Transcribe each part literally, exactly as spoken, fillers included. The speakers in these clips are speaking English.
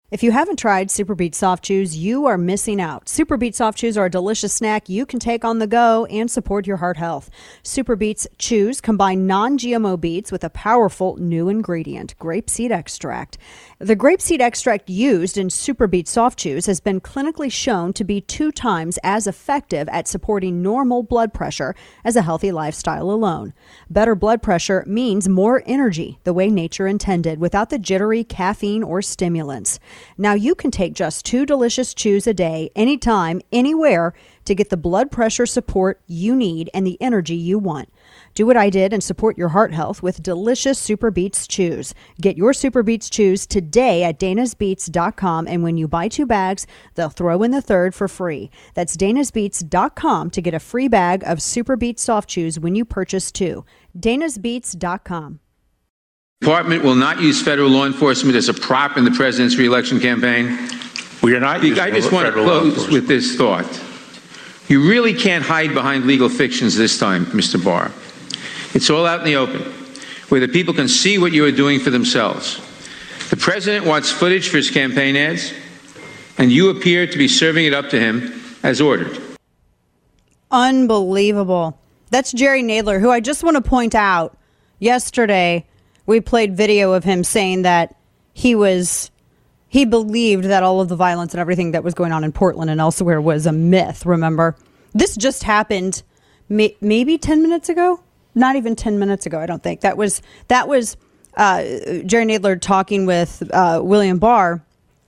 If you haven't tried Super Beet Soft Chews, you are missing out. Super Beet Soft Chews are a delicious snack you can take on the go and support your heart health. Super Beets Chews combine non-G M O beets with a powerful new ingredient, grapeseed extract. The grapeseed extract used in Super Beet Soft Chews has been clinically shown to be two times as effective at supporting normal blood pressure as a healthy lifestyle alone. Better blood pressure means more energy, the way nature intended, without the jittery caffeine or stimulants. Now you can take just two delicious chews a day, anytime, anywhere, to get the blood pressure support you need and the energy you want. Do what I did and support your heart health with delicious Super Beets Chews. Get your Super Beets Chews today at danas beets dot com, and when you buy two bags, they'll throw in the third for free. That's danas beets dot com to get a free bag of Super Beets Soft Chews when you purchase two. danas beets dot com. Department will not use federal law enforcement as a prop in the president's re-election campaign. We are not using I just want to close with this thought. You really can't hide behind legal fictions this time, Mister Barr. It's all out in the open, where the people can see what you are doing for themselves. The president wants footage for his campaign ads, and you appear to be serving it up to him as ordered. Unbelievable. That's Jerry Nadler, who I just want to point out, yesterday we played video of him saying that he was, he believed that all of the violence and everything that was going on in Portland and elsewhere was a myth, remember? This just happened may, maybe ten minutes ago? Not even ten minutes ago, I don't think. That was that was uh, Jerry Nadler talking with uh, William Barr,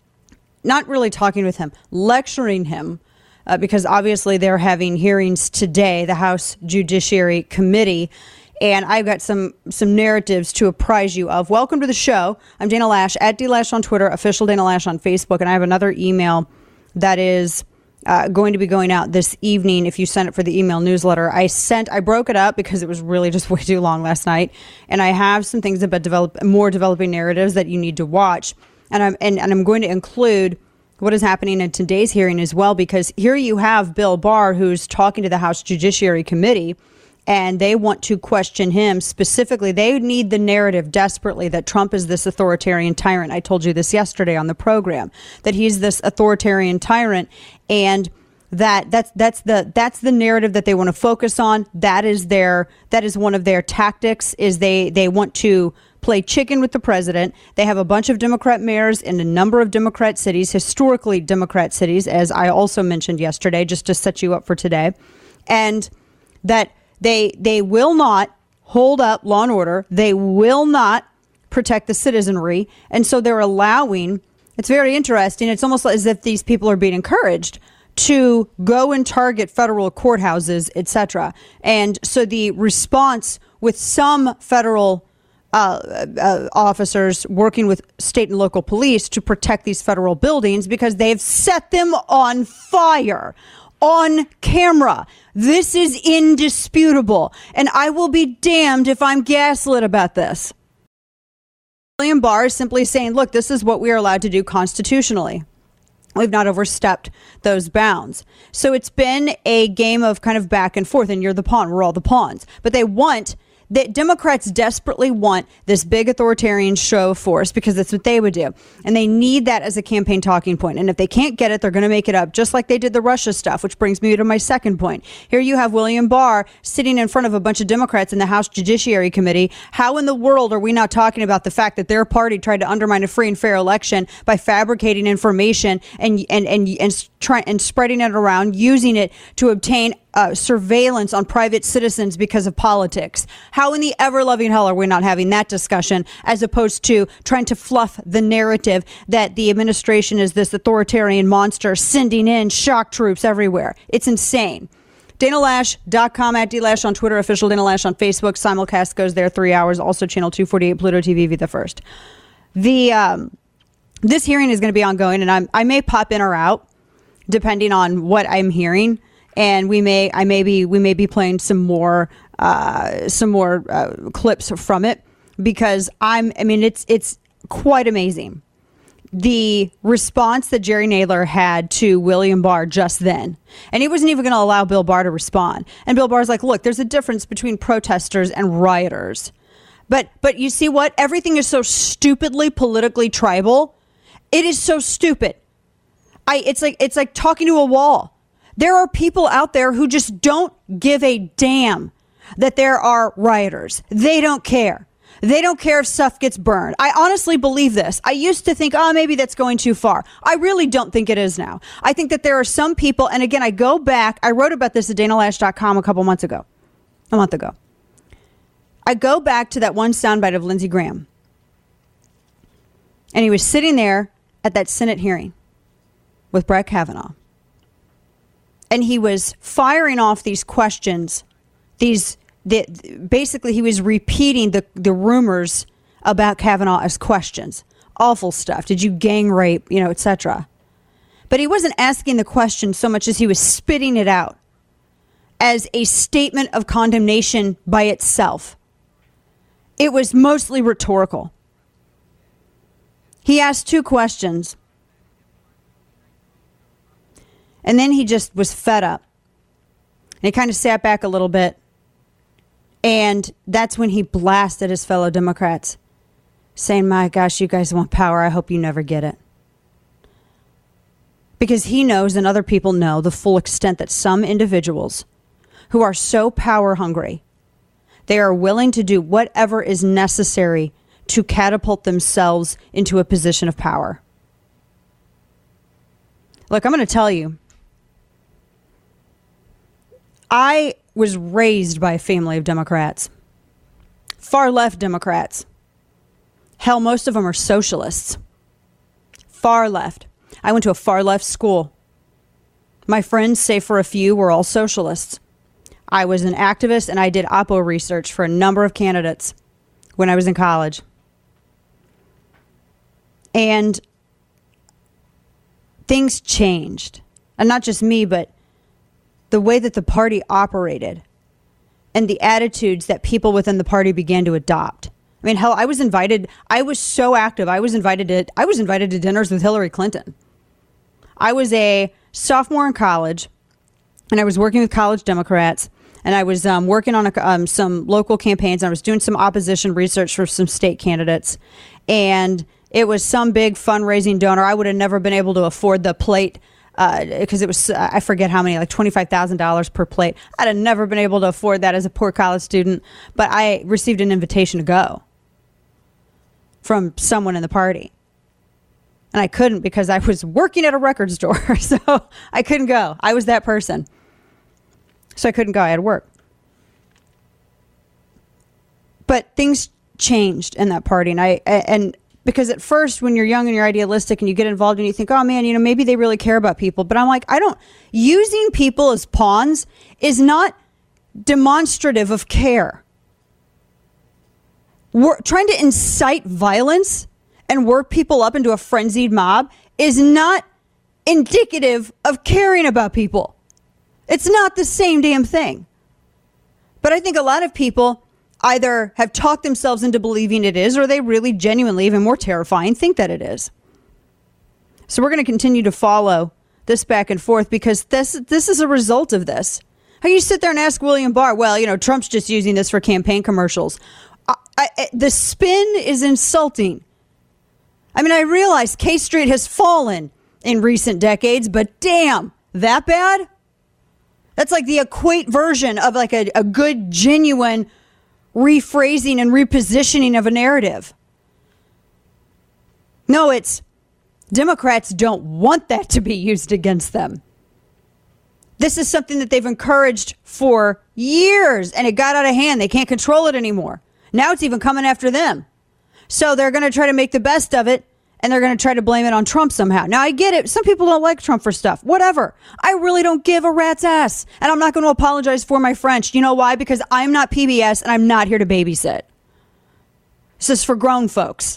not really talking with him, lecturing him, uh, because obviously they're having hearings today, the House Judiciary Committee, and I've got some some narratives to apprise you of. Welcome to the show. I'm Dana Lash, at D Lash on Twitter, official Dana Lash on Facebook, and I have another email that is Uh, going to be going out this evening if you sign up for the email newsletter. I sent, I broke it up because it was really just way too long last night. And I have some things about develop more developing narratives that you need to watch. And I'm, and, and I'm going to include what is happening in today's hearing as well, because here you have Bill Barr, who's talking to the House Judiciary Committee, and they want to question him specifically. They need the narrative desperately that Trump is this authoritarian tyrant. I told you this yesterday on the program, that he's this authoritarian tyrant, and that that's that's the that's the narrative that they want to focus on. That is their that is one of their tactics. Is they they want to play chicken with the president. They have a bunch of Democrat mayors in a number of Democrat cities, historically Democrat cities, as I also mentioned yesterday, just to set you up for today, and that. They they will not hold up law and order. They will not protect the citizenry. And so they're allowing, it's very interesting. It's almost as if these people are being encouraged to go and target federal courthouses, et cetera. And so the response with some federal uh, uh, officers working with state and local police to protect these federal buildings because they've set them on fire. On camera. This is indisputable. And I will be damned if I'm gaslit about this. William Barr is simply saying, look, this is what we are allowed to do constitutionally. We've not overstepped those bounds. So it's been a game of kind of back and forth, and you're the pawn. We're all the pawns. But they want that Democrats desperately want this big authoritarian show of force because that's what they would do. And they need that as a campaign talking point. And if they can't get it, they're going to make it up, just like they did the Russia stuff, which brings me to my second point. Here you have William Barr sitting in front of a bunch of Democrats in the House Judiciary Committee. How in the world are we not talking about the fact that their party tried to undermine a free and fair election by fabricating information and and and and, try, and spreading it around, using it to obtain Uh, surveillance on private citizens because of politics? How in the ever-loving hell are we not having that discussion as opposed to trying to fluff the narrative that the administration is this authoritarian monster sending in shock troops everywhere? It's insane. Dana Lash dot com, at D Lash on Twitter, official Dana Lash on Facebook. Simulcast goes there three hours. Also channel two forty-eight, Pluto T V, be the first. The um, this hearing is going to be ongoing, and I'm, I may pop in or out depending on what I'm hearing. And we may, I may be, we may be playing some more, uh, some more uh, clips from it because I'm, I mean, it's, it's quite amazing. The response that Jerry Nadler had to William Barr just then, and he wasn't even going to allow Bill Barr to respond. And Bill Barr's like, look, there's a difference between protesters and rioters. But, but you see what? Everything is so stupidly politically tribal. It is so stupid. I it's like it's like talking to a wall. There are people out there who just don't give a damn that there are rioters. They don't care. They don't care if stuff gets burned. I honestly believe this. I used to think, oh, maybe that's going too far. I really don't think it is now. I think that there are some people, and again, I go back, I wrote about this at dana loesch dot com a couple months ago, a month ago. I go back to that one soundbite of Lindsey Graham. And he was sitting there at that Senate hearing with Brett Kavanaugh. And he was firing off these questions, these The, basically, he was repeating the, the rumors about Kavanaugh as questions. Awful stuff. Did you gang rape, you know, et cetera. But he wasn't asking the question so much as he was spitting it out as a statement of condemnation by itself. It was mostly rhetorical. He asked two questions. And then he just was fed up. And he kind of sat back a little bit. And that's when he blasted his fellow Democrats, saying, my gosh, you guys want power. I hope you never get it. Because he knows, and other people know, the full extent that some individuals who are so power hungry, they are willing to do whatever is necessary to catapult themselves into a position of power. Look, I'm going to tell you, I was raised by a family of Democrats, far left Democrats. Hell, most of them are socialists. Far left. I went to a far left school. My friends, save for a few, were all socialists. I was an activist and I did oppo research for a number of candidates when I was in college. And things changed. And not just me, but the way that the party operated and the attitudes that people within the party began to adopt. I mean, hell, I was invited. I was so active. I was invited to, I was invited to dinners with Hillary Clinton. I was a sophomore in college and I was working with college Democrats and I was um, working on a, um, some local campaigns. And I was doing some opposition research for some state candidates. And it was some big fundraising donor. I would have never been able to afford the plate because uh, it was, uh, I forget how many, like twenty-five thousand dollars per plate. I'd have never been able to afford that as a poor college student, but I received an invitation to go from someone in the party. And I couldn't because I was working at a record store, so I couldn't go. I was that person. So I couldn't go. I had work. But things changed in that party, and I, and because at first, when you're young and you're idealistic and you get involved and you think, oh, man, you know, maybe they really care about people. But I'm like, I don't. Using people as pawns is not demonstrative of care. We're trying to incite violence and work people up into a frenzied mob is not indicative of caring about people. It's not the same damn thing. But I think a lot of people either have talked themselves into believing it is, or they really genuinely, even more terrifying, think that it is. So we're going to continue to follow this back and forth because this this is a result of this. How you sit there and ask William Barr, well, you know, Trump's just using this for campaign commercials. I, I, the spin is insulting. I mean, I realize K Street has fallen in recent decades, but damn, that bad? That's like the equate version of like a, a good, genuine rephrasing and repositioning of a narrative. No, it's Democrats don't want that to be used against them. This is something that they've encouraged for years, and it got out of hand. They can't control it anymore. Now it's even coming after them. So they're going to try to make the best of it, and they're going to try to blame it on Trump somehow. Now, I get it. Some people don't like Trump for stuff. Whatever. I really don't give a rat's ass. And I'm not going to apologize for my French. You know why? Because I'm not P B S, and I'm not here to babysit. This is for grown folks.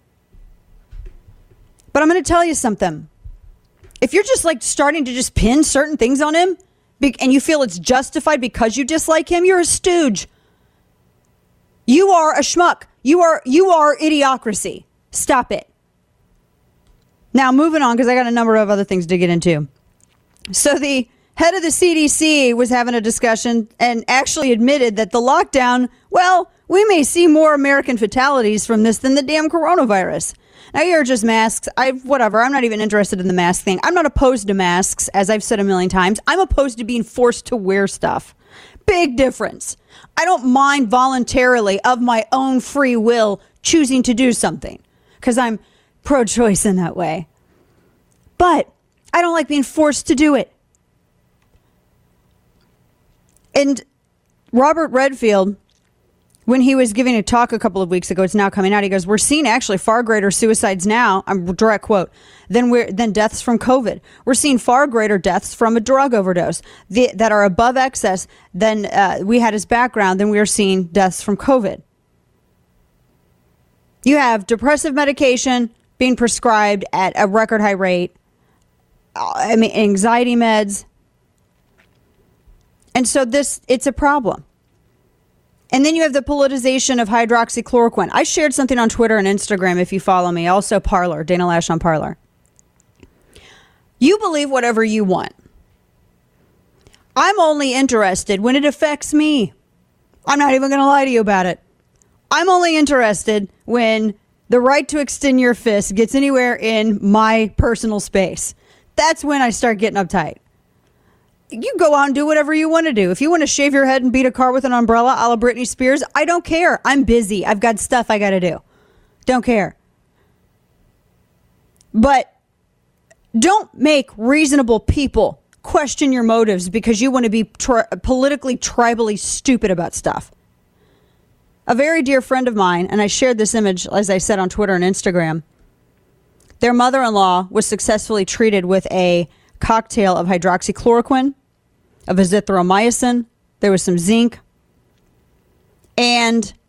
But I'm going to tell you something. If you're just like starting to just pin certain things on him, and you feel it's justified because you dislike him, you're a stooge. You are a schmuck. You are, you are idiocracy. Stop it. Now, moving on, because I got a number of other things to get into. So the head of the C D C was having a discussion and actually admitted that the lockdown, well, we may see more American fatalities from this than the damn coronavirus. Now you're just masks. I whatever. I'm not even interested in the mask thing. I'm not opposed to masks, as I've said a million times. I'm opposed to being forced to wear stuff. Big difference. I don't mind voluntarily, of my own free will, choosing to do something because I'm pro-choice in that way. But I don't like being forced to do it. And Robert Redfield, when he was giving a talk a couple of weeks ago, it's now coming out, he goes, we're seeing actually far greater suicides now, I'm direct quote, than we're than deaths from COVID. We're seeing far greater deaths from a drug overdose the, that are above excess than uh, we had as background than we are seeing deaths from COVID. You have depressive medication being prescribed at a record high rate. I mean, anxiety meds. And so this, it's a problem. And then you have the politicization of hydroxychloroquine. I shared something on Twitter and Instagram if you follow me. Also Parler, Dana Lash on Parler. You believe whatever you want. I'm only interested when it affects me. I'm not even going to lie to you about it. I'm only interested when the right to extend your fist gets anywhere in my personal space. That's when I start getting uptight. You go out and do whatever you want to do. If you want to shave your head and beat a car with an umbrella a la Britney Spears, I don't care. I'm busy. I've got stuff I got to do. Don't care. But don't make reasonable people question your motives because you want to be tri- politically, tribally stupid about stuff. A very dear friend of mine, and I shared this image, as I said, on Twitter and Instagram, their mother-in-law was successfully treated with a cocktail of hydroxychloroquine, of azithromycin. There was some zinc. And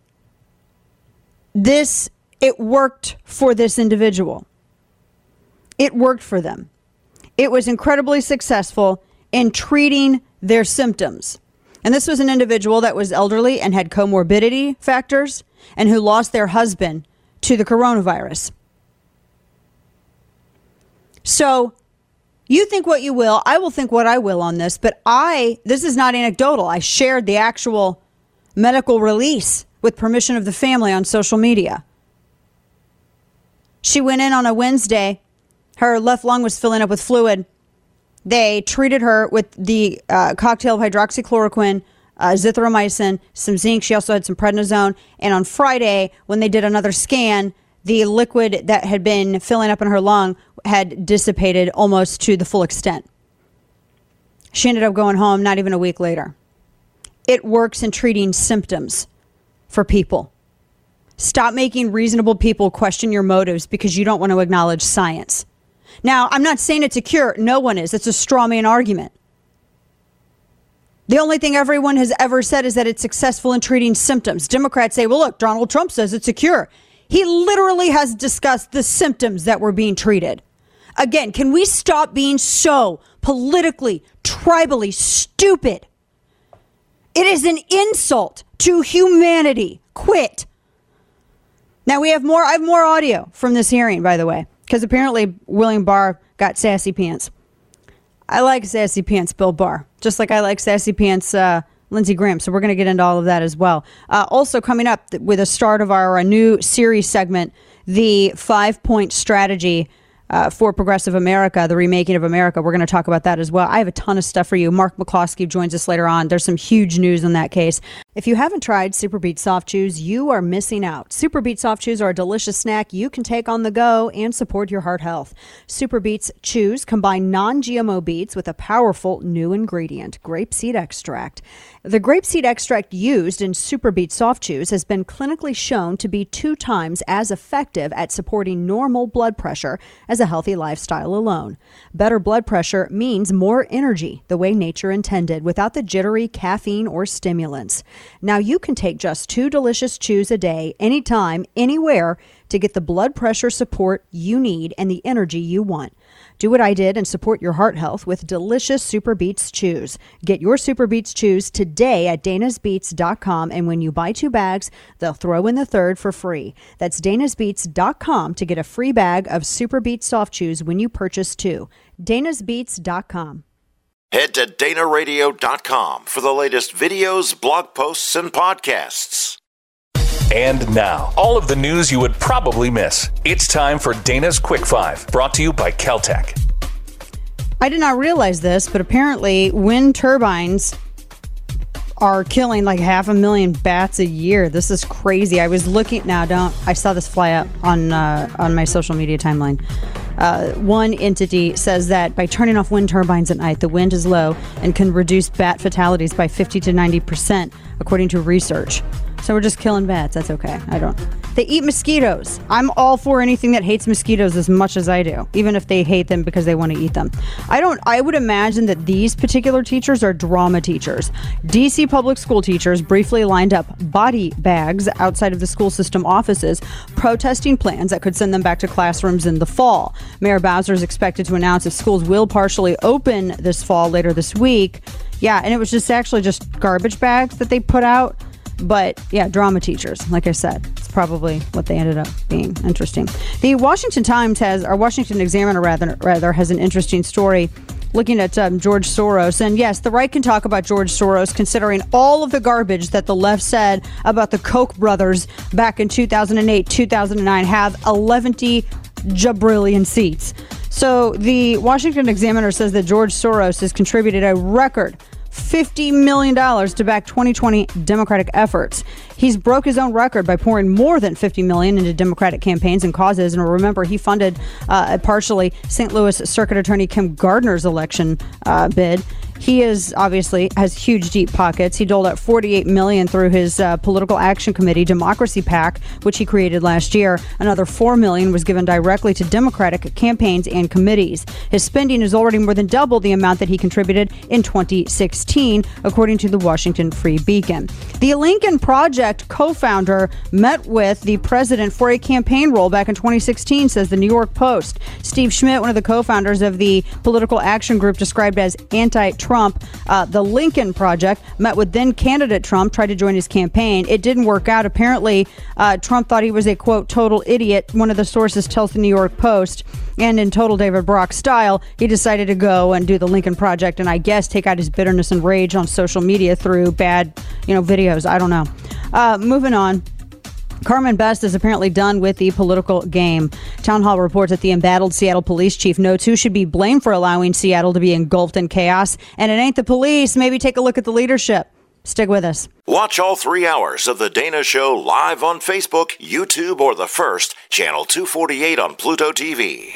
this, it worked for this individual. It worked for them. It was incredibly successful in treating their symptoms. And this was an individual that was elderly and had comorbidity factors and who lost their husband to the coronavirus. So you think what you will. I will think what I will on this. But I, this is not anecdotal. I shared the actual medical release with permission of the family on social media. She went in on a Wednesday. Her left lung was filling up with fluid. They treated her with the uh, cocktail of hydroxychloroquine, uh, azithromycin, some zinc. She also had some prednisone. And on Friday, when they did another scan, the liquid that had been filling up in her lung had dissipated almost to the full extent. She ended up going home not even a week later. It works in treating symptoms for people. Stop making reasonable people question your motives because you don't want to acknowledge science. Now, I'm not saying it's a cure. No one is. It's a straw man argument. The only thing everyone has ever said is that it's successful in treating symptoms. Democrats say, well, look, Donald Trump says it's a cure. He literally has discussed the symptoms that were being treated. Again, can we stop being so politically, tribally stupid? It is an insult to humanity. Quit. Now we have more, I have more audio from this hearing, by the way, because apparently William Barr got sassy pants. I like sassy pants, Bill Barr, just like I like sassy pants, uh, Lindsey Graham. So we're going to get into all of that as well. Uh, also coming up with a start of our, our new series segment, the five-point strategy uh, for Progressive America, the remaking of America. We're going to talk about that as well. I have a ton of stuff for you. Mark McCloskey joins us later on. There's some huge news in that case. If you haven't tried Super Beet Soft Chews, you are missing out. Super Beet Soft Chews are a delicious snack you can take on the go and support your heart health. Super Beets Chews combine non-G M O beets with a powerful new ingredient, grapeseed extract. The grapeseed extract used in Super Beet Soft Chews has been clinically shown to be two times as effective at supporting normal blood pressure as a healthy lifestyle alone. Better blood pressure means more energy, the way nature intended, without the jittery caffeine or stimulants. Now you can take just two delicious chews a day, anytime, anywhere, to get the blood pressure support you need and the energy you want. Do what I did and support your heart health with delicious Super Beets Chews. Get your Super Beets Chews today at danas beets dot com, and when you buy two bags, they'll throw in the third for free. That's danas beets dot com to get a free bag of Super Beets Soft Chews when you purchase two. danas beets dot com. Head to dana radio dot com for the latest videos, blog posts, and podcasts. And now, all of the news you would probably miss. It's time for Dana's Quick Five, brought to you by Caltech. I did not realize this, but apparently wind turbines are killing like half a million bats a year. This is crazy. I was looking now. Don't I saw this fly up on uh, on my social media timeline. Uh, one entity says that by turning off wind turbines at night, the wind is low and can reduce bat fatalities by fifty to ninety percent, according to research. So we're just killing bats. That's okay. I don't. They eat mosquitoes. I'm all for anything that hates mosquitoes as much as I do, even if they hate them because they want to eat them. I don't. I would imagine that these particular teachers are drama teachers. D C public school teachers briefly lined up body bags outside of the school system offices, protesting plans that could send them back to classrooms in the fall. Mayor Bowser is expected to announce if schools will partially open this fall later this week. Yeah, and it was just actually just garbage bags that they put out. But yeah, drama teachers, like I said, it's probably what they ended up being. Interesting. The Washington Times has, or Washington Examiner rather, rather has an interesting story looking at um, George Soros. And yes, the right can talk about George Soros, considering all of the garbage that the left said about the Koch brothers back in two thousand eight, two thousand nine, have eleven jabrillion seats. So the Washington Examiner says that George Soros has contributed a record fifty million dollars to back twenty twenty Democratic efforts. He's broke his own record by pouring more than fifty million dollars into Democratic campaigns and causes. And remember, he funded uh, partially Saint Louis Circuit Attorney Kim Gardner's election uh, bid. He is obviously has huge, deep pockets. He doled out forty-eight million dollars through his uh, political action committee, Democracy PAC, which he created last year. Another four million dollars was given directly to Democratic campaigns and committees. His spending is already more than double the amount that he contributed in twenty sixteen, according to the Washington Free Beacon. The Lincoln Project co-founder met with the president for a campaign role back in twenty sixteen, says the New York Post. Steve Schmidt, one of the co-founders of the political action group described as anti-Trump, uh, the Lincoln Project, met with then candidate Trump, tried to join his campaign. It didn't work out. Apparently, uh, Trump thought he was a, quote, total idiot. One of the sources tells the New York Post. And in total David Brock style, he decided to go and do the Lincoln Project and I guess take out his bitterness and rage on social media through bad, you know, videos. I don't know. Uh, moving on. Carmen Best is apparently done with the political game. Town Hall reports that the embattled Seattle police chief notes who should be blamed for allowing Seattle to be engulfed in chaos. And it ain't the police. Maybe take a look at the leadership. Stick with us. Watch all three hours of The Dana Show live on Facebook, YouTube, or the first, channel two forty-eight on Pluto T V.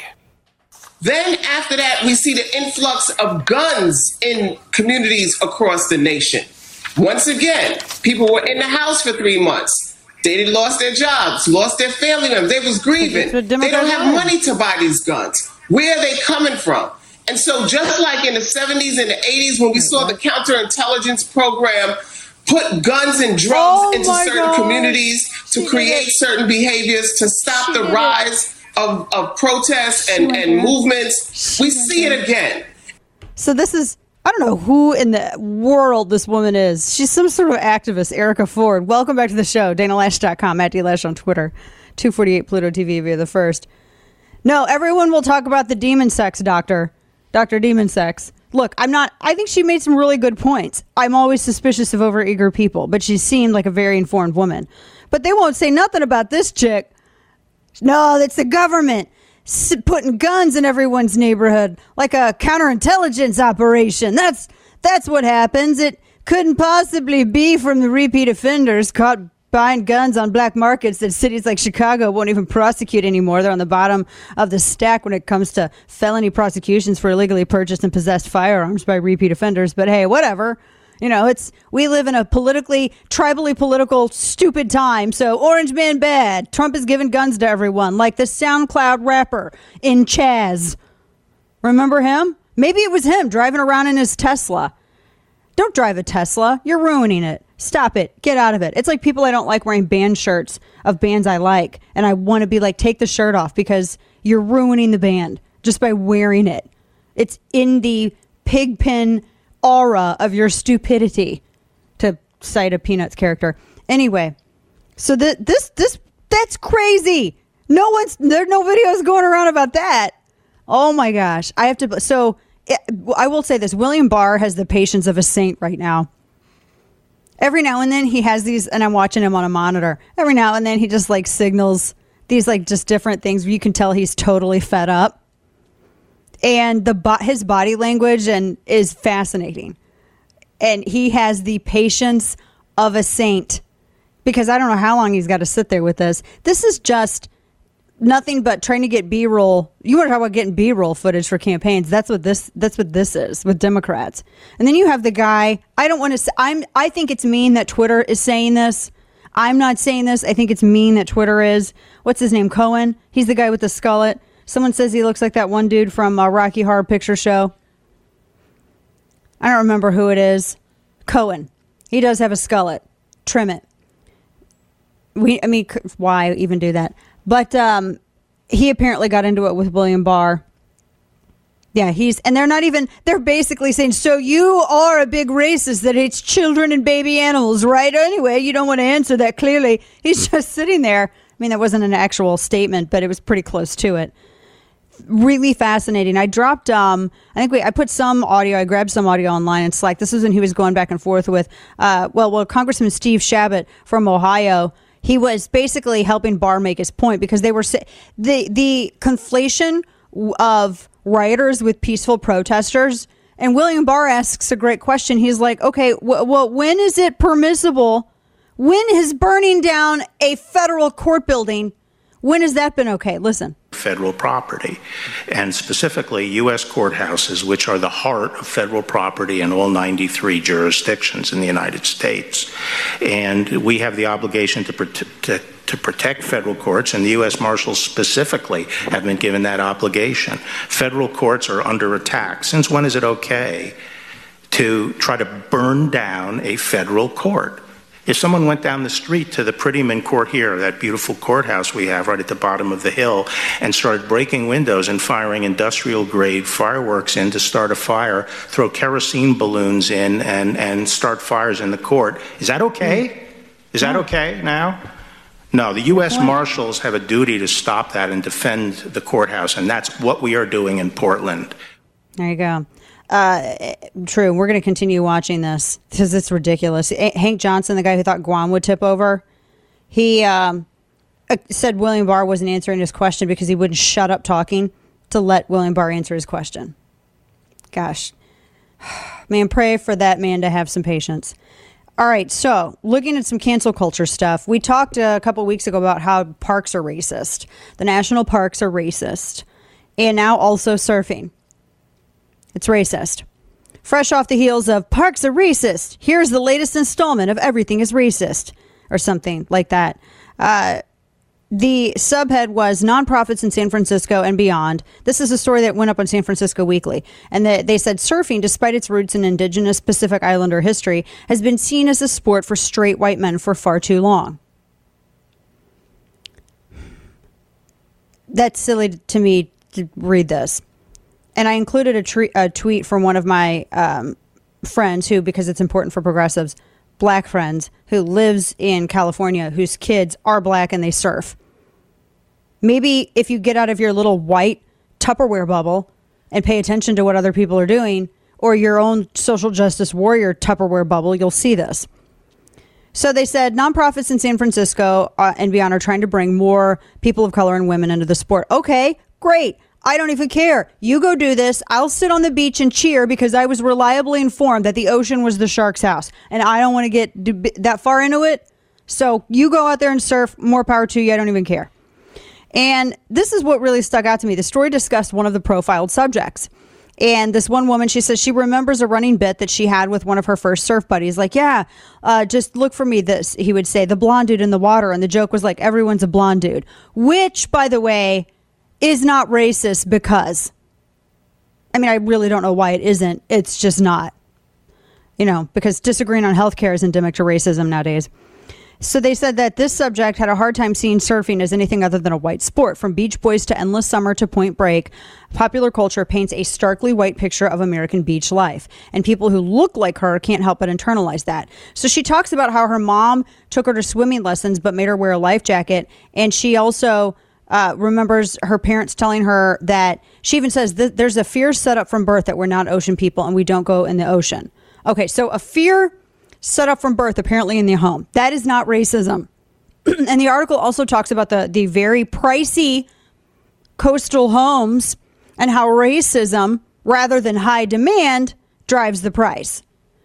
Then after that, we see the influx of guns in communities across the nation. Once again, people were in the house for three months. They lost their jobs, lost their family members. They was grieving. They don't have money to buy these guns. Where are they coming from? And so just like in the seventies and the eighties, when we saw the counterintelligence program put guns and drugs oh into certain God. communities to create certain behaviors, to stop she the rise of, of protests and, and movements, we see it again. So this is, I don't know who in the world this woman is. She's some sort of activist, Erica Ford. Welcome back to the show, Dana Lash dot com, at D Lash on Twitter, two forty-eight Pluto T V via the first. No, everyone will talk about the demon sex doctor, Doctor Demon Sex. Look, I'm not, I think she made some really good points. I'm always suspicious of overeager people, but she seemed like a very informed woman. But they won't say nothing about this chick. No, it's the government putting guns in everyone's neighborhood like a counterintelligence operation. That's that's what happens. It couldn't possibly be from the repeat offenders caught buying guns on black markets that cities like Chicago won't even prosecute anymore. They're on the bottom of the stack when it comes to felony prosecutions for illegally purchased and possessed firearms by repeat offenders. But hey, whatever. You know, it's we live in a politically, tribally political, stupid time. So Orange Man bad. Trump is giving guns to everyone, like the SoundCloud rapper in Chaz. Remember him? Maybe it was him driving around in his Tesla. Don't drive a Tesla. You're ruining it. Stop it. Get out of it. It's like people I don't like wearing band shirts of bands I like. And I want to be like, take the shirt off because you're ruining the band just by wearing it. It's in the pigpen aura of your stupidity, to cite a Peanuts character. Anyway, so the, this, this, that's crazy. No one's, there are no videos going around about that. Oh my gosh. I have to, so it, I will say this. William Barr has the patience of a saint right now. Every now and then he has these, and I'm watching him on a monitor. Every now and then he just like signals these like just different things. You can tell he's totally fed up. And the bo- his body language and is fascinating. And he has the patience of a saint, because I don't know how long he's got to sit there with this. This is just nothing but trying to get B-roll. You want to talk about getting B-roll footage for campaigns? That's what this. That's what this is with Democrats. And then you have the guy. I don't want to say. I'm. I think it's mean that Twitter is saying this. I'm not saying this. I think it's mean that Twitter is. What's his name? Cohen. He's the guy with the skullet. Someone says he looks like that one dude from uh, Rocky Horror Picture Show. I don't remember who it is. Cohen. He does have a skullet. Trim it. We. I mean, why even do that? But um, he apparently got into it with William Barr. Yeah, he's, and they're not even, they're basically saying, so you are a big racist that hates children and baby animals, right? Anyway, you don't want to answer that clearly. He's just sitting there. I mean, that wasn't an actual statement, but it was pretty close to it. Really fascinating. I dropped, um, I think we, I put some audio, I grabbed some audio online in Slack. This is when he was going back and forth with, uh, well, well, Congressman Steve Chabot from Ohio. He was basically helping Barr make his point, because they were the the conflation of rioters with peaceful protesters. And William Barr asks a great question. He's like, okay, w- well, when is it permissible? When is burning down a federal court building? When has that been okay? Listen. Federal property, and specifically U S courthouses, which are the heart of federal property in all ninety-three jurisdictions in the United States. And we have the obligation to, to, to protect federal courts, and the U S Marshals specifically have been given that obligation. Federal courts are under attack. Since when is it okay to try to burn down a federal court? If someone went down the street to the Prettyman Court here, that beautiful courthouse we have right at the bottom of the hill, and started breaking windows and firing industrial-grade fireworks in to start a fire, throw kerosene balloons in and, and start fires in the court, is that okay? Is that okay now? No, the U S Marshals have a duty to stop that and defend the courthouse, and that's what we are doing in Portland. There you go. Uh, true. We're going to continue watching this because it's ridiculous. Hank Johnson, the guy who thought Guam would tip over, he um, said William Barr wasn't answering his question because he wouldn't shut up talking to let William Barr answer his question. Gosh, man, pray for that man to have some patience. All right. So looking at some cancel culture stuff, we talked a couple weeks ago about how parks are racist. The national parks are racist, and now also surfing. It's racist. Fresh off the heels of parks are racist, here's the latest installment of Everything is Racist, or something like that. Uh, the subhead was nonprofits in San Francisco and beyond. This is a story that went up on San Francisco Weekly. And the, they said surfing, despite its roots in indigenous Pacific Islander history, has been seen as a sport for straight white men for far too long. That's silly to me to read this. And I included a, tre- a tweet from one of my um, friends who, because it's important for progressives, black friends, who lives in California, whose kids are black and they surf. Maybe if you get out of your little white Tupperware bubble and pay attention to what other people are doing, or your own social justice warrior Tupperware bubble, you'll see this. So they said nonprofits in San Francisco uh, and beyond are trying to bring more people of color and women into the sport. Okay, great. I don't even care. You go do this. I'll sit on the beach and cheer because I was reliably informed that the ocean was the shark's house. And I don't want to get that far into it. So you go out there and surf. More power to you. I don't even care. And this is what really stuck out to me. The story discussed one of the profiled subjects. And this one woman, she says she remembers a running bit that she had with one of her first surf buddies. Like, yeah, uh, just look for me this, he would say, the blonde dude in the water. And the joke was like, everyone's a blonde dude. Which, by the way, is not racist because, I mean, I really don't know why it isn't. It's just not, you know, because disagreeing on healthcare is endemic to racism nowadays. So they said that this subject had a hard time seeing surfing as anything other than a white sport. From Beach Boys to Endless Summer to Point Break, popular culture paints a starkly white picture of American beach life. And people who look like her can't help but internalize that. So she talks about how her mom took her to swimming lessons but made her wear a life jacket. And she also Uh, remembers her parents telling her that, she even says th- there's a fear set up from birth that we're not ocean people and we don't go in the ocean. Okay, so a fear set up from birth, apparently in the home. That is not racism. And the article also talks about the, the very pricey coastal homes and how racism, rather than high demand, drives the price.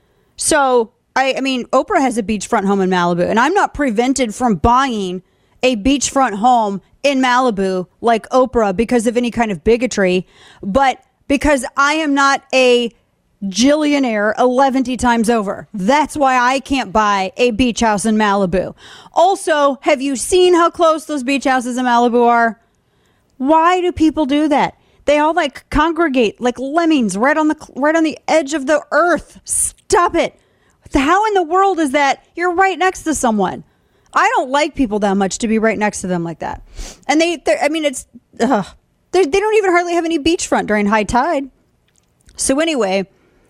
So, I, I mean, Oprah has a beachfront home in Malibu, and I'm not prevented from buying a beachfront home in Malibu like Oprah because of any kind of bigotry, but because I am not a Jillionaire eleven times over. That's why I can't buy a beach house in Malibu. Also, have you seen how close those beach houses in Malibu are? Why do people do that? They all like congregate like lemmings right on the right on the edge of the earth. Stop it. How in the world is that? You're right next to someone. I don't like people that much to be right next to them like that. And they, I mean, it's, uh, they don't even hardly have any beachfront during high tide. So anyway,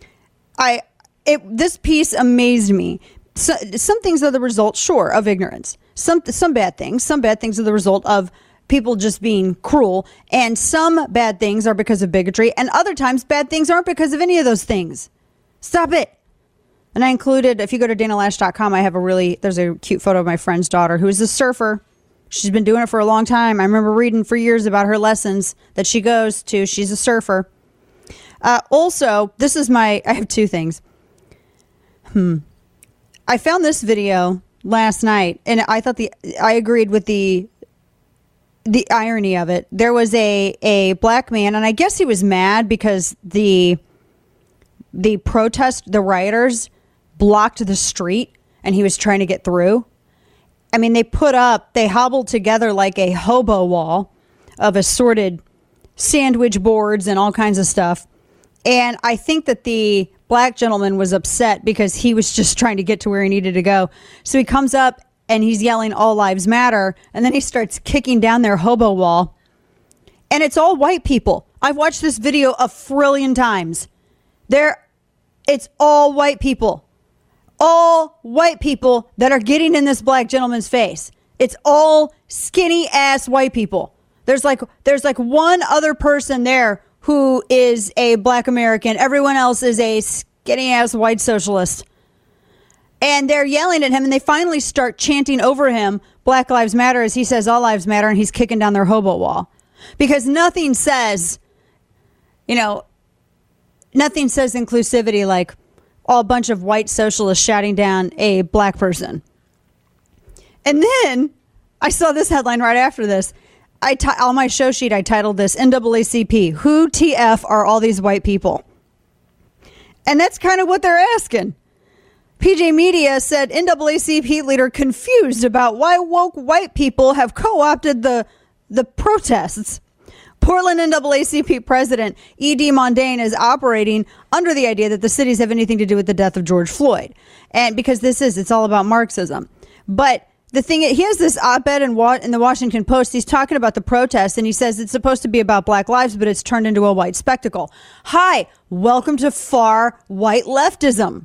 I, it, this piece amazed me. So, some things are the result, sure, of ignorance. Some, some bad things, some bad things are the result of people just being cruel. And some bad things are because of bigotry. And other times bad things aren't because of any of those things. Stop it. And I included, if you go to dana loesch dot com, I have a really, there's a cute photo of my friend's daughter who is a surfer. She's been doing it for a long time. I remember reading for years about her lessons that she goes to. She's a surfer. Uh, also, this is my, I have two things. Hmm. I found this video last night and I thought the, I agreed with the, the irony of it. There was a, a black man, and I guess he was mad because the, the protest, the rioters blocked the street and he was trying to get through. I mean, they put up, they hobbled together like a hobo wall of assorted sandwich boards and all kinds of stuff. And I think that the black gentleman was upset because he was just trying to get to where he needed to go. So he comes up and he's yelling, "All lives matter." And then he starts kicking down their hobo wall. And it's all white people. I've watched this video a trillion times. There, it's all white people. All white people that are getting in this black gentleman's face. It's all skinny ass white people. There's like there's like one other person there who is a black American. Everyone else is a skinny ass white socialist. And they're yelling at him, and they finally start chanting over him, "Black Lives Matter," as he says, "All lives matter," and he's kicking down their hobo wall. Because nothing says, you know, nothing says inclusivity like all bunch of white socialists shouting down a black person. And then I saw this headline right after this. I t- on my show sheet, I titled this N double A C P. Who T F are all these white people? And that's kind of what they're asking. P J Media said N double A C P leader confused about why woke white people have co-opted the, the protests. Portland N double A C P president E D Mondane is operating under the idea that the cities have anything to do with the death of George Floyd. And because this is, it's all about Marxism. But the thing, he has this op-ed in, Wa- in the Washington Post. He's talking about the protests and he says it's supposed to be about black lives, but it's turned into a white spectacle. Hi, welcome to far white leftism.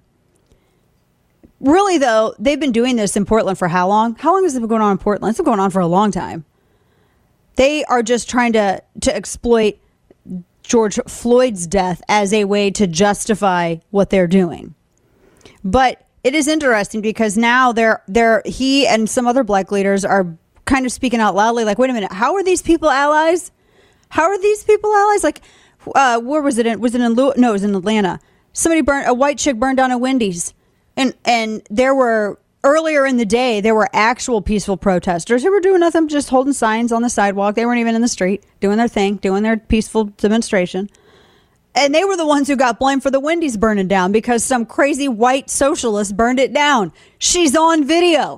Really, though, they've been doing this in Portland for how long? How long has it been going on in Portland? It's been going on for a long time. They are just trying to, to exploit George Floyd's death as a way to justify what they're doing. But it is interesting because now they're, they're, he and some other black leaders are kind of speaking out loudly like, wait a minute, how are these people allies? How are these people allies? Like, uh, where was it in? Was it in, Lew- no, it was in Atlanta. Somebody burned, a white chick burned down a Wendy's. And, and there were... Earlier in the day, there were actual peaceful protesters who were doing nothing, just holding signs on the sidewalk. They weren't even in the street, doing their thing, doing their peaceful demonstration. And they were the ones who got blamed for the Wendy's burning down because some crazy white socialist burned it down. She's on video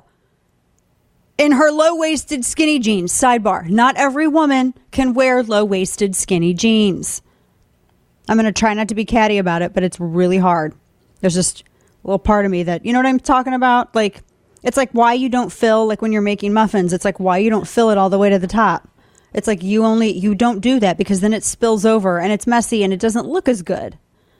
in her low-waisted skinny jeans. Sidebar, not every woman can wear low-waisted skinny jeans. I'm going to try not to be catty about it, but it's really hard. There's just... little part of me that, you know what I'm talking about? Like, it's like why you don't fill, like when you're making muffins, it's like why you don't fill it all the way to the top. It's like you only, you don't do that because then it spills over and it's messy and it doesn't look as good.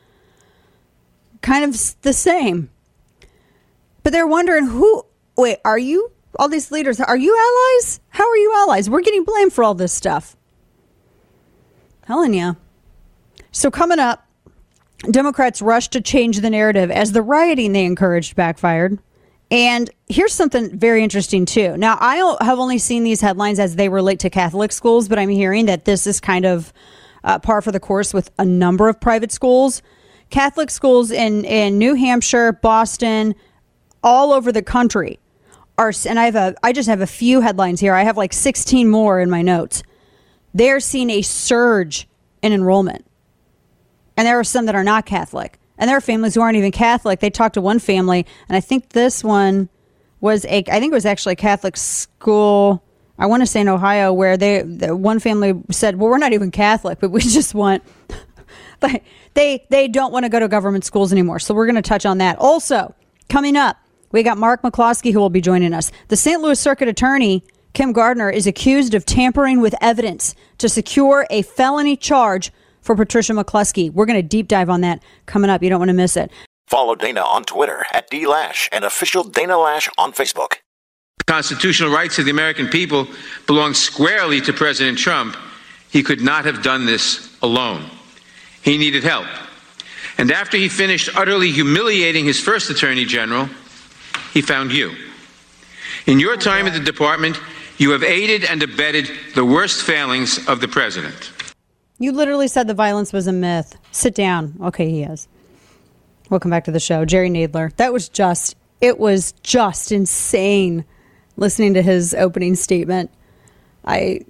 Kind of the same. But they're wondering who, wait, are you, all these leaders, are you allies? How are you allies? We're getting blamed for all this stuff. Telling you. So coming up, Democrats rushed to change the narrative as the rioting they encouraged backfired. And here's something very interesting, too. Now, I have only seen these headlines as they relate to Catholic schools, but I'm hearing that this is kind of uh, par for the course with a number of private schools. Catholic schools in, in New Hampshire, Boston, all over the country are, and I have a, I just have a few headlines here. I have like sixteen more in my notes. They're seeing a surge in enrollment. And there are some that are not Catholic. And there are families who aren't even Catholic. They talked to one family, and I think this one was a, I think it was actually a Catholic school, I want to say in Ohio, where they, the one family said, well, we're not even Catholic, but we just want, but they, they don't want to go to government schools anymore. So we're going to touch on that. Also, coming up, we got Mark McCloskey who will be joining us. The Saint Louis Circuit Attorney, Kim Gardner, is accused of tampering with evidence to secure a felony charge for Patricia McCloskey. We're going to deep dive on that coming up. You don't want to miss it. Follow Dana on Twitter at D Lash and official Dana Lash on Facebook. The constitutional rights of the American people belong squarely to President Trump. He could not have done this alone. He needed help. And after he finished utterly humiliating his first attorney general, he found you. In your time at the department, you have aided and abetted the worst failings of the president. You literally said the violence was a myth. Sit down. Okay, he is. Welcome back to the show. Jerry Nadler. That was just, it was just insane listening to his opening statement. I,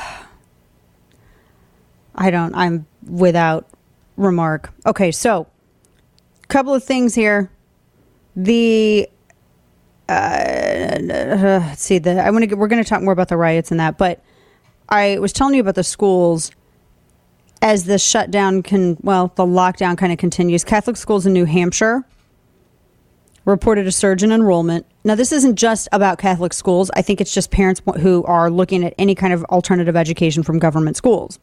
I don't, I'm without remark. Okay, so, a couple of things here. The, uh, let's see, the, I want to, we're going to talk more about the riots and that, but I was telling you about the schools. As the shutdown can, well, the lockdown kind of continues, Catholic schools in New Hampshire reported a surge in enrollment. Now, this isn't just about Catholic schools. I think it's just parents who are looking at any kind of alternative education from government schools.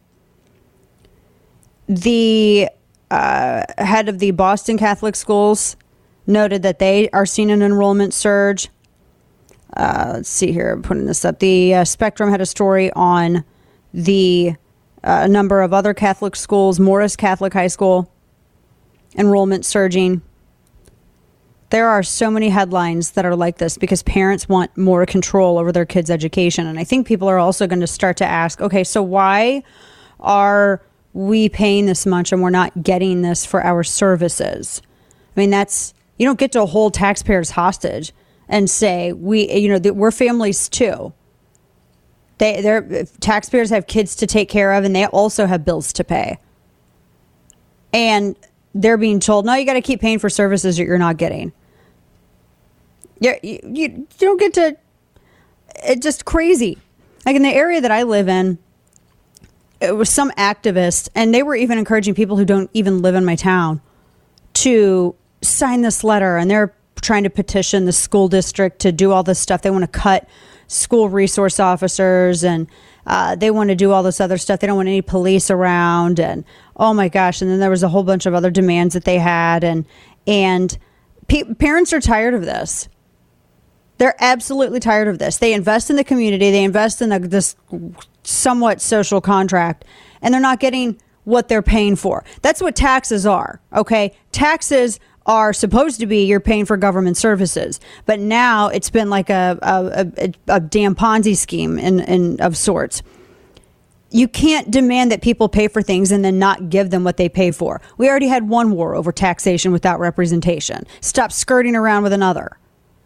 The uh, head of the Boston Catholic schools noted that they are seeing an enrollment surge. Uh, let's see here. I'm putting this up. The uh, Spectrum had a story on the Uh, a number of other Catholic schools, Morris Catholic High School, enrollment surging. There are so many headlines that are like this because parents want more control over their kids' education. And I think people are also going to start to ask, okay, so why are we paying this much and we're not getting this for our services? I mean, that's, you don't get to hold taxpayers hostage and say, we, you know, that we're families too. They, their taxpayers have kids to take care of, and they also have bills to pay. And they're being told, no, you got to keep paying for services that you're not getting. You, you, you don't get to, it's just crazy. Like in the area that I live in, it was some activists, and they were even encouraging people who don't even live in my town to sign this letter, and they're trying to petition the school district to do all this stuff. They want to cut school resource officers, and uh, they want to do all this other stuff. They don't want any police around, and oh my gosh. And then there was a whole bunch of other demands that they had, and and pe- parents are tired of this. They're absolutely tired of this. They invest in the community, they invest in the, this somewhat social contract, and they're not getting what they're paying for. That's what taxes are, okay? Taxes are supposed to be you're paying for government services, but now it's been like a a, a, a damn Ponzi scheme in, in of sorts. You can't demand that people pay for things and then not give them what they pay for. We already had one war over taxation without representation. Stop skirting around with another.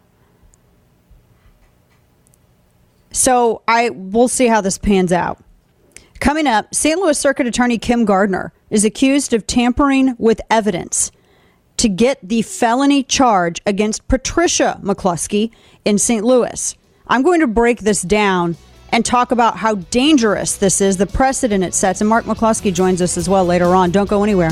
So I we'll see how this pans out. Coming up, Saint Louis Circuit Attorney Kim Gardner is accused of tampering with evidence to get the felony charge against Patricia McCloskey in Saint Louis. I'm going to break this down and talk about how dangerous this is, the precedent it sets. And Mark McCloskey joins us as well later on. Don't go anywhere.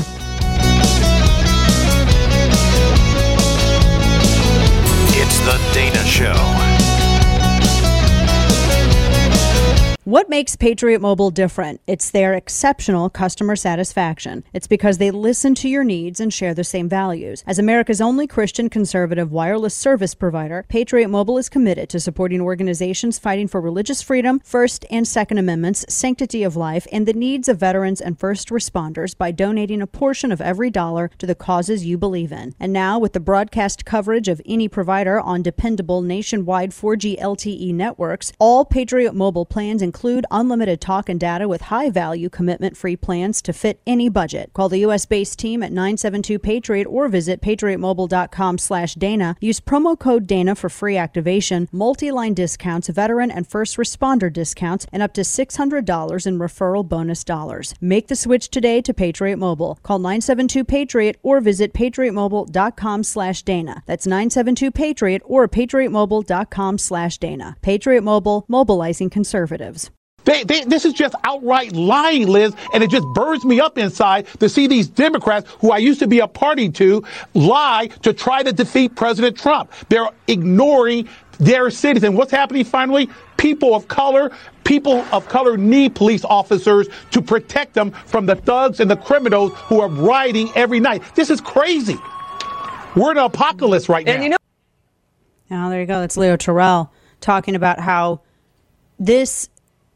It's the Dana Show. What makes Patriot Mobile different? It's their exceptional customer satisfaction. It's because they listen to your needs and share the same values. As America's only Christian conservative wireless service provider, Patriot Mobile is committed to supporting organizations fighting for religious freedom, First and Second Amendments, sanctity of life, and the needs of veterans and first responders by donating a portion of every dollar to the causes you believe in. And now, with the broadcast coverage of any provider on dependable nationwide four G L T E networks, all Patriot Mobile plans include include unlimited talk and data with high-value commitment-free plans to fit any budget. Call the U S-based team at nine seven two Patriot or visit patriotmobile.com slash Dana. Use promo code Dana for free activation, multi-line discounts, veteran and first responder discounts, and up to six hundred dollars in referral bonus dollars. Make the switch today to Patriot Mobile. Call nine seven two Patriot or visit patriotmobile.com slash Dana. That's nine seven two Patriot or patriotmobile.com slash Dana. Patriot Mobile, mobilizing conservatives. They, they, this is just outright lying, Liz, and it just burns me up inside to see these Democrats, who I used to be a party to, lie to try to defeat President Trump. They're ignoring their citizens. What's happening finally? People of color, people of color need police officers to protect them from the thugs and the criminals who are rioting every night. This is crazy. We're in an apocalypse right and now. You know- oh, there you go. That's Leo Terrell talking about how this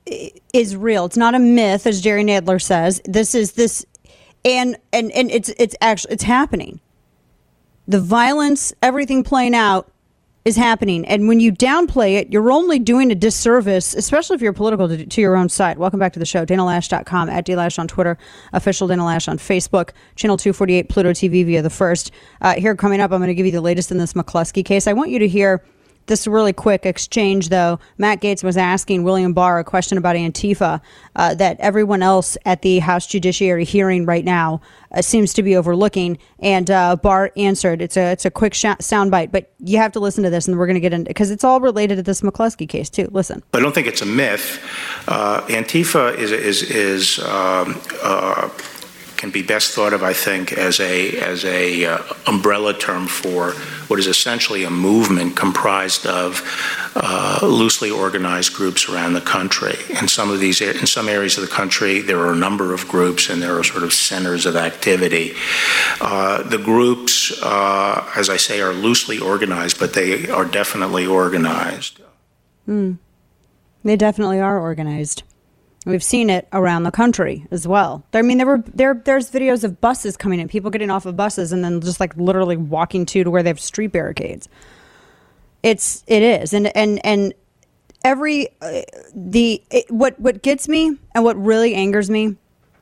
is real. It's not a myth, as Jerry Nadler says. This is this, and and and it's it's actually it's happening. The violence, everything playing out, is happening. And when you downplay it, you're only doing a disservice, especially if you're political, to, to your own side. Welcome back to the show. Dana Lash dot com, at D Lash on Twitter, official Dana Lash on Facebook, channel two forty-eight, Pluto T V via the First. Uh, here coming up, I'm going to give you the latest in this McCluskey case. I want you to hear this really quick exchange, though. Matt Gaetz was asking William Barr a question about Antifa uh, that everyone else at the House Judiciary hearing right now uh, seems to be overlooking. And uh, Barr answered. It's a it's a quick sh- soundbite, but you have to listen to this, and we're going to get into, because it's all related to this McCluskey case too. Listen. I don't think it's a myth. Uh, Antifa is is is. Um, uh, can be best thought of, I think, as a as a uh, umbrella term for what is essentially a movement comprised of uh, loosely organized groups around the country. In some of these, in some areas of the country, there are a number of groups, and there are sort of centers of activity. Uh, the groups, uh, as I say, are loosely organized, but they are definitely organized. Mm. They definitely are organized. We've seen it around the country as well. I mean, there were there. There's videos of buses coming in, people getting off of buses, and then just like literally walking to to where they have street barricades. It's it is, and and and every uh, the it, what what gets me and what really angers me.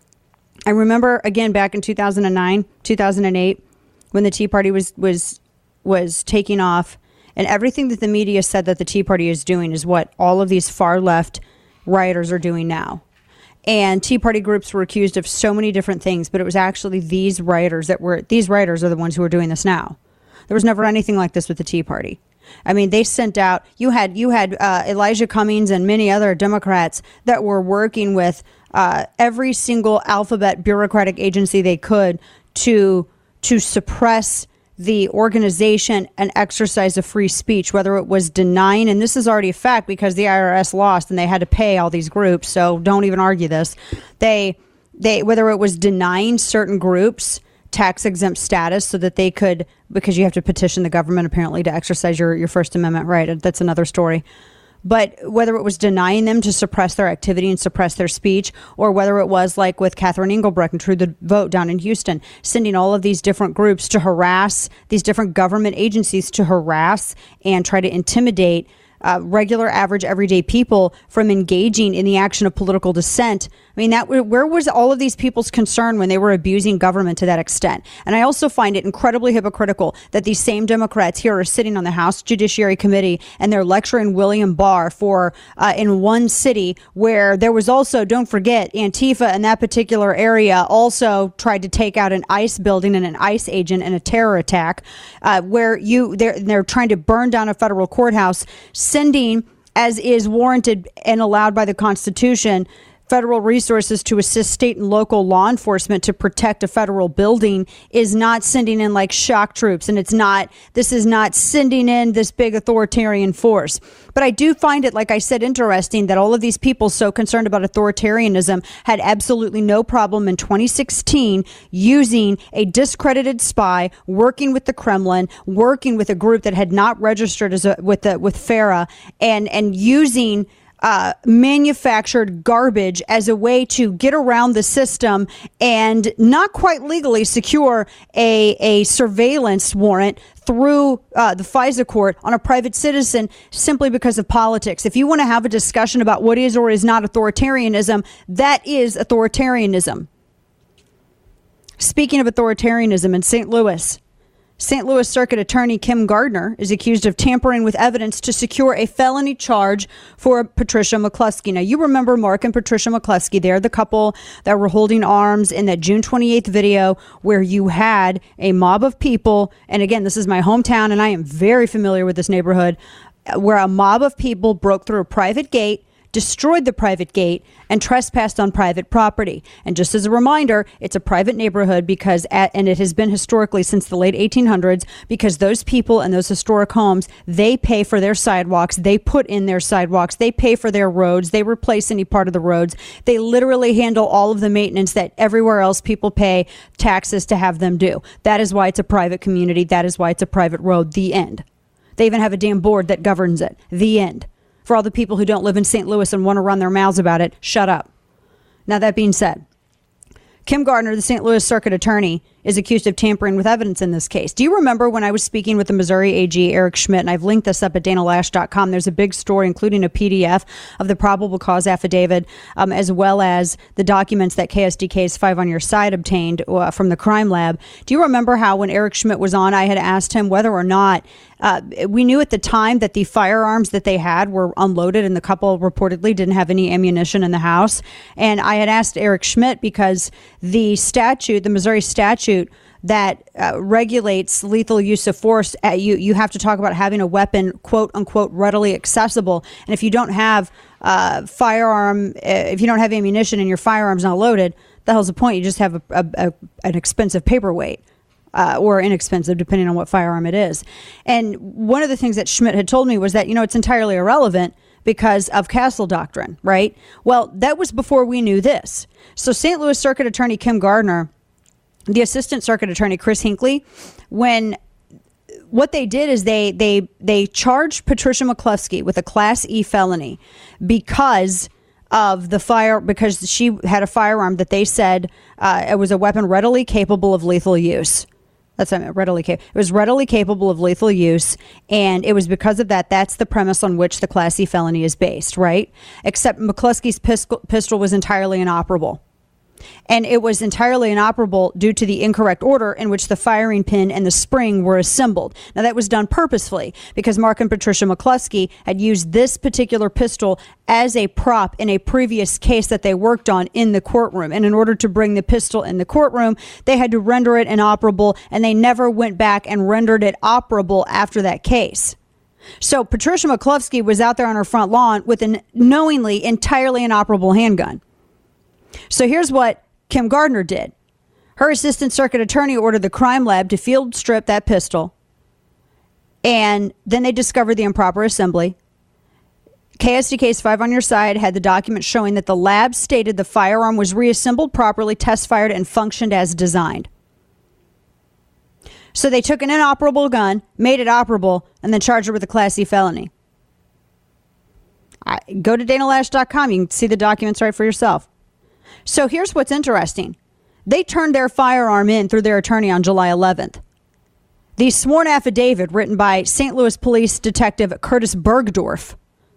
I remember again back in two thousand nine, two thousand eight, when the Tea Party was was was taking off, and everything that the media said that the Tea Party is doing is what all of these far left rioters are doing now. And Tea Party groups were accused of so many different things, but it was actually these rioters that were, these rioters are the ones who are doing this now. There was never anything like this with the Tea Party. I mean, they sent out, you had you had uh, Elijah Cummings and many other Democrats that were working with uh, every single alphabet bureaucratic agency they could to to suppress the organization and exercise of free speech, whether it was denying, and this is already a fact because the I R S lost and they had to pay all these groups, so don't even argue this. They, they, whether it was denying certain groups tax exempt status so that they could, because you have to petition the government apparently to exercise your, your First Amendment right. That's another story. But whether it was denying them to suppress their activity and suppress their speech, or whether it was like with Catherine Engelbrecht and True the Vote down in Houston, sending all of these different groups to harass, these different government agencies to harass and try to intimidate uh, regular, average, everyday people from engaging in the action of political dissent. I mean, that where was all of these people's concern when they were abusing government to that extent? And I also find it incredibly hypocritical that these same Democrats here are sitting on the House Judiciary Committee and they're lecturing William Barr for uh, in one city where there was also, don't forget, Antifa in that particular area also tried to take out an ICE building and an ICE agent in a terror attack, uh, where you they're they're trying to burn down a federal courthouse, sending, as is warranted and allowed by the Constitution, federal resources to assist state and local law enforcement to protect a federal building is not sending in like shock troops. And it's not, this is not sending in this big authoritarian force. But I do find it, like I said, interesting that all of these people so concerned about authoritarianism had absolutely no problem in twenty sixteen using a discredited spy, working with the Kremlin, working with a group that had not registered as a, with the, with FARA, and, and using Uh, manufactured garbage as a way to get around the system and not quite legally secure a, a surveillance warrant through uh, the FISA court on a private citizen simply because of politics. If you want to have a discussion about what is or is not authoritarianism, that is authoritarianism. Speaking of authoritarianism, in Saint Louis, Saint Louis Circuit Attorney Kim Gardner is accused of tampering with evidence to secure a felony charge for Patricia McCluskey. Now, you remember Mark and Patricia McCluskey. They're the couple that were holding arms in that June twenty-eighth video where you had a mob of people. And again, this is my hometown, and I am very familiar with this neighborhood, where a mob of people broke through a private gate, destroyed the private gate, and trespassed on private property. And just as a reminder, it's a private neighborhood because, at, and it has been historically since the late eighteen hundreds, because those people in those historic homes, they pay for their sidewalks, they put in their sidewalks, they pay for their roads, they replace any part of the roads. They literally handle all of the maintenance that everywhere else people pay taxes to have them do. That is why it's a private community. That is why it's a private road. The end. They even have a damn board that governs it. The end. For all the people who don't live in Saint Louis and want to run their mouths about it, shut up. Now, that being said, Kim Gardner, the Saint Louis Circuit Attorney, is accused of tampering with evidence in this case. Do you remember when I was speaking with the Missouri A G, Eric Schmidt, and I've linked this up at dana loesch dot com. There's a big story, including a P D F of the probable cause affidavit, um, as well as the documents that K S D K's Five on Your Side obtained uh, from the crime lab. Do you remember how when Eric Schmidt was on, I had asked him whether or not uh, we knew at the time that the firearms that they had were unloaded and the couple reportedly didn't have any ammunition in the house. And I had asked Eric Schmidt because the statute, the Missouri statute, that uh, regulates lethal use of force, uh, you you have to talk about having a weapon, quote unquote, readily accessible. And if you don't have uh, firearm, uh, if you don't have ammunition and your firearm's not loaded, the hell's the point? You just have a, a, a, an expensive paperweight. Uh, or inexpensive, depending on what firearm it is. And one of the things that Schmidt had told me was that, you know, it's entirely irrelevant because of Castle Doctrine, right? Well, that was before we knew this. So Saint Louis Circuit Attorney Kim Gardner, the Assistant Circuit Attorney Chris Hinckley, when what they did is they they they charged Patricia McCluskey with a Class E felony because of the fire, because she had a firearm that they said uh, it was a weapon readily capable of lethal use. That's what I meant, readily capable. It was readily capable of lethal use, and it was because of that. That's the premise on which the Class E felony is based, right? Except McCluskey's pistol, pistol was entirely inoperable. And it was entirely inoperable due to the incorrect order in which the firing pin and the spring were assembled. Now, that was done purposefully because Mark and Patricia McCluskey had used this particular pistol as a prop in a previous case that they worked on in the courtroom. And in order to bring the pistol in the courtroom, they had to render it inoperable, and they never went back and rendered it operable after that case. So Patricia McCluskey was out there on her front lawn with a knowingly entirely inoperable handgun. So here's what Kim Gardner did. Her assistant circuit attorney ordered the crime lab to field strip that pistol. And then they discovered the improper assembly. K S D K's Five on Your Side had the document showing that the lab stated the firearm was reassembled properly, test fired, and functioned as designed. So they took an inoperable gun, made it operable, and then charged her with a Class C felony. I, go to dana loesch dot com. You can see the documents right for yourself. So here's what's interesting. They turned their firearm in through their attorney on July eleventh. The sworn affidavit written by Saint Louis Police Detective Curtis Bergdorf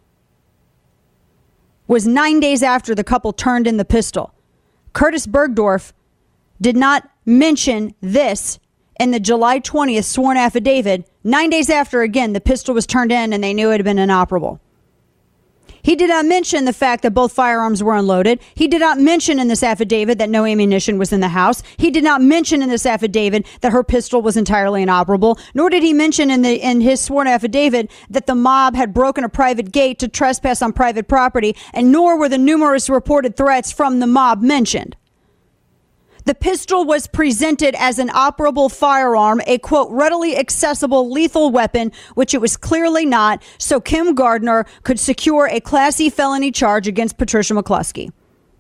was nine days after the couple turned in the pistol. Curtis Bergdorf did not mention this in the July twentieth sworn affidavit, nine days after, again, the pistol was turned in and they knew it had been inoperable. He did not mention the fact that both firearms were unloaded. He did not mention in this affidavit that no ammunition was in the house. He did not mention in this affidavit that her pistol was entirely inoperable, nor did he mention in the in his sworn affidavit that the mob had broken a private gate to trespass on private property, and nor were the numerous reported threats from the mob mentioned. The pistol was presented as an operable firearm, a, quote, readily accessible lethal weapon, which it was clearly not, so Kim Gardner could secure a Class E felony charge against Patricia McCluskey.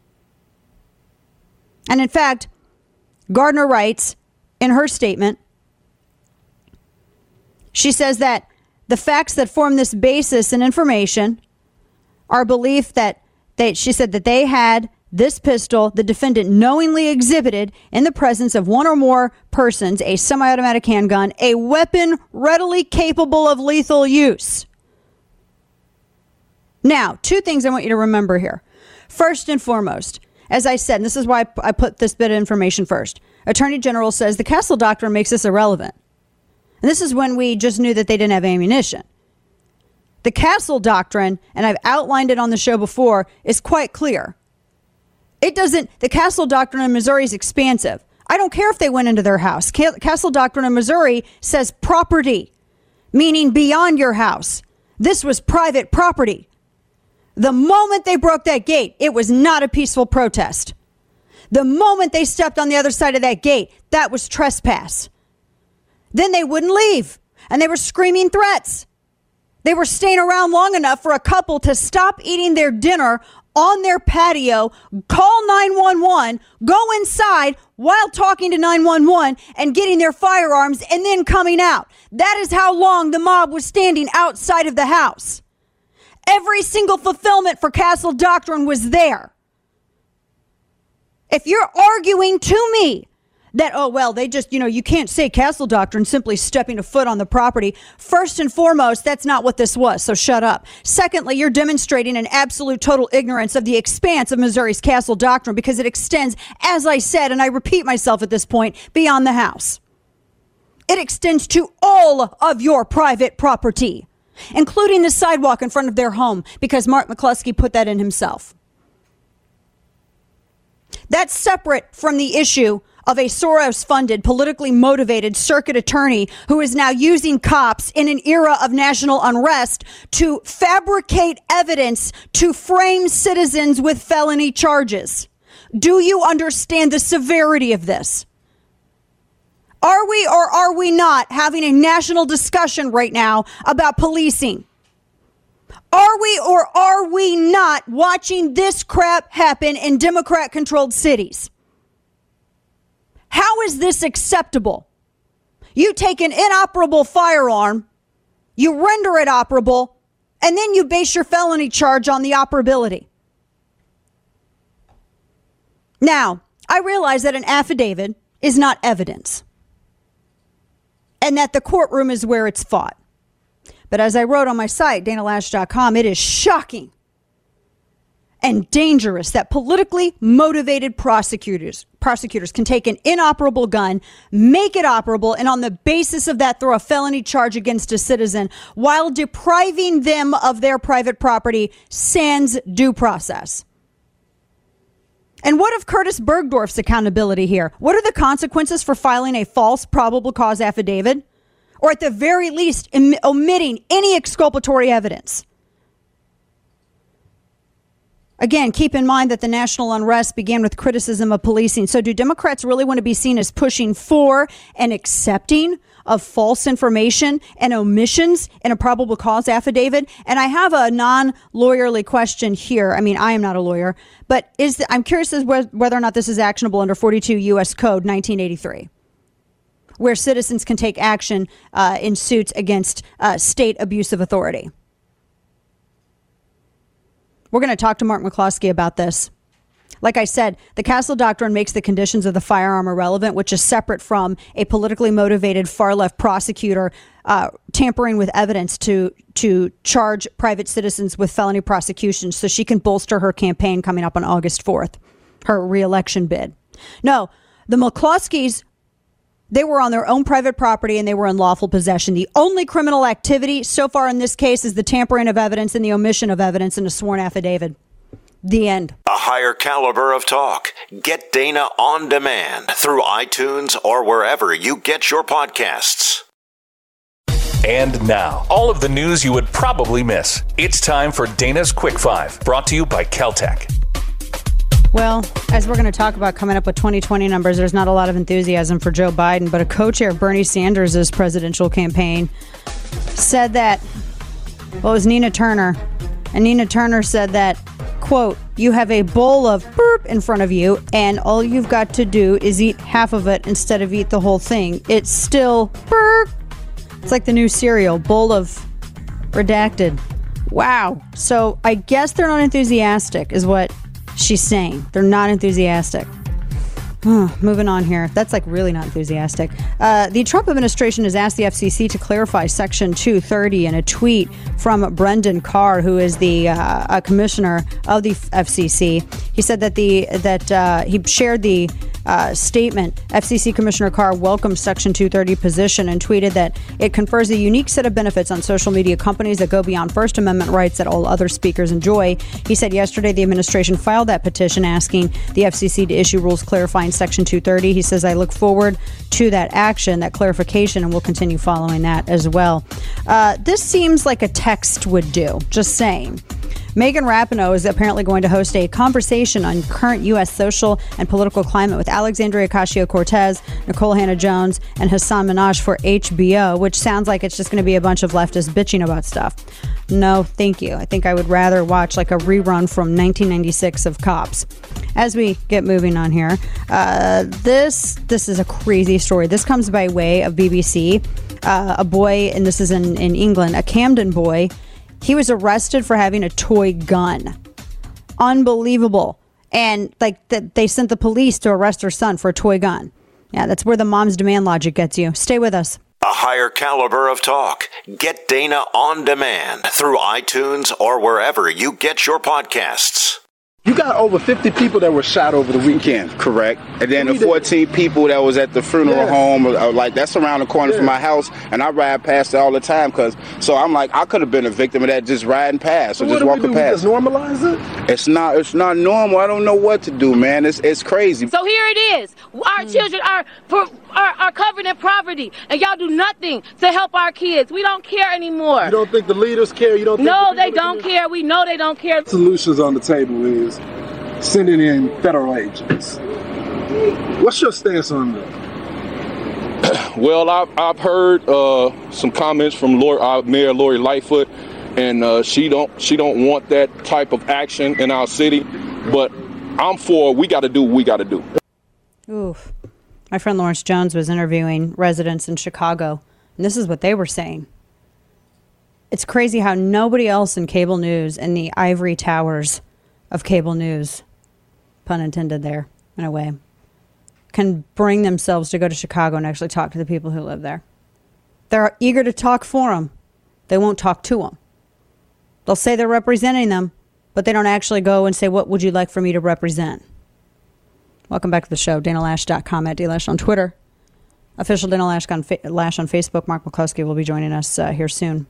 And in fact, Gardner writes in her statement, she says that the facts that form this basis and information are belief that they, she said that they had this pistol, the defendant knowingly exhibited in the presence of one or more persons, a semi-automatic handgun, a weapon readily capable of lethal use. Now, two things I want you to remember here. First and foremost, as I said, and this is why I put this bit of information first, Attorney General says the Castle Doctrine makes this irrelevant. And this is when we just knew that they didn't have ammunition. The Castle Doctrine, and I've outlined it on the show before, is quite clear. It doesn't, the Castle Doctrine in Missouri is expansive. I don't care if they went into their house. Castle Doctrine in Missouri says property, meaning beyond your house. This was private property. The moment they broke that gate, it was not a peaceful protest. The moment they stepped on the other side of that gate, that was trespass. Then they wouldn't leave, and they were screaming threats. They were staying around long enough for a couple to stop eating their dinner on their patio, call nine one one, go inside while talking to nine one one and getting their firearms and then coming out. That is how long the mob was standing outside of the house. Every single fulfillment for Castle Doctrine was there. If you're arguing to me that, oh, well, they just, you know, you can't say Castle Doctrine simply stepping a foot on the property. First and foremost, that's not what this was, so shut up. Secondly, you're demonstrating an absolute total ignorance of the expanse of Missouri's Castle Doctrine because it extends, as I said, and I repeat myself at this point, beyond the house. It extends to all of your private property, including the sidewalk in front of their home, because Mark McCluskey put that in himself. That's separate from the issue of a Soros-funded, politically motivated circuit attorney who is now using cops in an era of national unrest to fabricate evidence to frame citizens with felony charges. Do you understand the severity of this? Are we or are we not having a national discussion right now about policing? Are we or are we not watching this crap happen in Democrat-controlled cities? How is this acceptable? You take an inoperable firearm, you render it operable, and then you base your felony charge on the operability. Now, I realize that an affidavit is not evidence, and that the courtroom is where it's fought. But as I wrote on my site, dana loesch dot com, it is shocking and dangerous that politically motivated prosecutors prosecutors can take an inoperable gun, make it operable, and on the basis of that throw a felony charge against a citizen while depriving them of their private property sans due process. And what of Curtis Bergdorf's accountability here? What are the consequences for filing a false probable cause affidavit? Or at the very least, em- omitting any exculpatory evidence? Again, keep in mind that the national unrest began with criticism of policing. So do Democrats really want to be seen as pushing for and accepting of false information and omissions in a probable cause affidavit? And I have a non-lawyerly question here. I mean, I am not a lawyer, but is the, I'm curious as whether or not this is actionable under forty-two U S Code nineteen eighty-three, where citizens can take action uh, in suits against uh, state abuse of authority. We're going to talk to Mark McCluskey about this. Like I said, the Castle Doctrine makes the conditions of the firearm irrelevant, which is separate from a politically motivated far-left prosecutor uh, tampering with evidence to to charge private citizens with felony prosecutions so she can bolster her campaign coming up on August fourth, her re-election bid. No, the McCluskeys, They were on their own private property and they were in lawful possession. The only criminal activity so far in this case is the tampering of evidence and the omission of evidence in a sworn affidavit. The end. A higher caliber of talk. Get Dana on demand through iTunes or wherever you get your podcasts. And now, all of the news you would probably miss. It's time for Dana's Quick Five, brought to you by Caltech. Well, as we're going to talk about coming up with twenty twenty numbers, there's not a lot of enthusiasm for Joe Biden, but a co-chair of Bernie Sanders' presidential campaign said that, well, it was Nina Turner, and Nina Turner said that, quote, you have a bowl of burp in front of you, and all you've got to do is eat half of it instead of eat the whole thing. It's still burp. It's like the new cereal, bowl of redacted. Wow. So I guess they're not enthusiastic, is what she's saying. They're not enthusiastic. Oh, moving on here. That's like really not enthusiastic. Uh, the Trump administration has asked the F C C to clarify Section two thirty in a tweet from Brendan Carr, who is the uh, commissioner of the F C C. He said that the that uh, he shared the uh, statement. F C C Commissioner Carr welcomes Section two thirty position and tweeted that it confers a unique set of benefits on social media companies that go beyond First Amendment rights that all other speakers enjoy. He said yesterday the administration filed that petition asking the F C C to issue rules clarifying Section two thirty. He says, I look forward to that action, that clarification, and we'll continue following that as well. Uh, this seems like a text would do, just saying. Megan Rapinoe is apparently going to host a conversation on current U S social and political climate with Alexandria Ocasio-Cortez, Nicole Hannah-Jones, and Hassan Minhaj for H B O, which sounds like it's just going to be a bunch of leftists bitching about stuff. No, thank you. I think I would rather watch like a rerun from nineteen ninety-six of Cops. As we get moving on here, uh, this this is a crazy story. This comes by way of B B C. Uh, a boy, and this is in, in England, a Camden boy, he was arrested for having a toy gun. Unbelievable. And like the, they sent the police to arrest their son for a toy gun. Yeah, that's where the mom's demand logic gets you. Stay with us. A higher caliber of talk. Get Dana on demand through iTunes or wherever you get your podcasts. You got over fifty people that were shot over the weekend. Correct. And then the fourteen people that was at the funeral yes. home, uh, like that's around the corner yes. from my house, and I ride past it all the time. Cause so I'm like, I could have been a victim of that, just riding past or so just walking we past. Just normalize it? It's not. It's not normal. I don't know what to do, man. It's it's crazy. So here it is. Our mm. children are, are are covered in poverty, and y'all do nothing to help our kids. We don't care anymore. You don't think the leaders care? You don't? Think no, the they don't care. We know they don't care. Solutions on the table is sending in federal agents. What's your stance on that? Well, I've, I've heard uh, some comments from Lord, uh, Mayor Lori Lightfoot, and uh, she don't she don't want that type of action in our city. But I'm for. We got to do what we got to do. Oof. My friend Lawrence Jones was interviewing residents in Chicago, and this is what they were saying. It's crazy how nobody else in cable news, in the ivory towers of cable news, pun intended there, in a way, can bring themselves to go to Chicago and actually talk to the people who live there. They're eager to talk for them. They won't talk to them. They'll say they're representing them, but they don't actually go and say, what would you like for me to represent? Welcome back to the show. Dana Lash dot com, at DLash on Twitter. Official Dana Lash on, Fa- Lash on Facebook. Mark McCluskey will be joining us uh, here soon.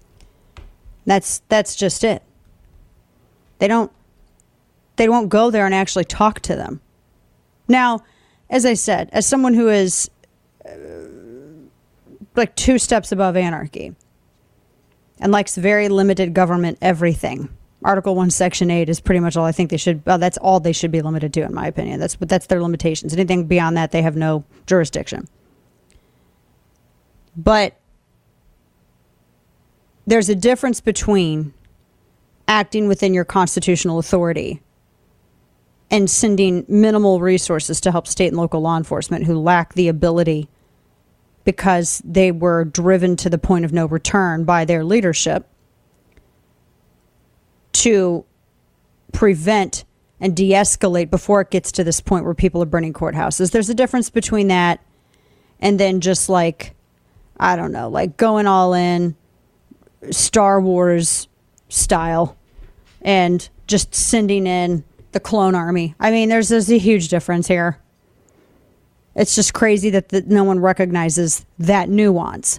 That's that's just it. They don't They won't go there and actually talk to them. Now, as I said, as someone who is uh, like two steps above anarchy and likes very limited government everything, Article one, Section eight is pretty much all I think they should, well, that's all they should be limited to, in my opinion. That's that's their limitations. Anything beyond that, they have no jurisdiction. But there's a difference between acting within your constitutional authority and sending minimal resources to help state and local law enforcement who lack the ability because they were driven to the point of no return by their leadership to prevent and de-escalate before it gets to this point where people are burning courthouses. There's a difference between that and then just like, I don't know, like going all in Star Wars style and just sending in the clone army. I mean, there's, there's a huge difference here. It's just crazy that the, no one recognizes that nuance.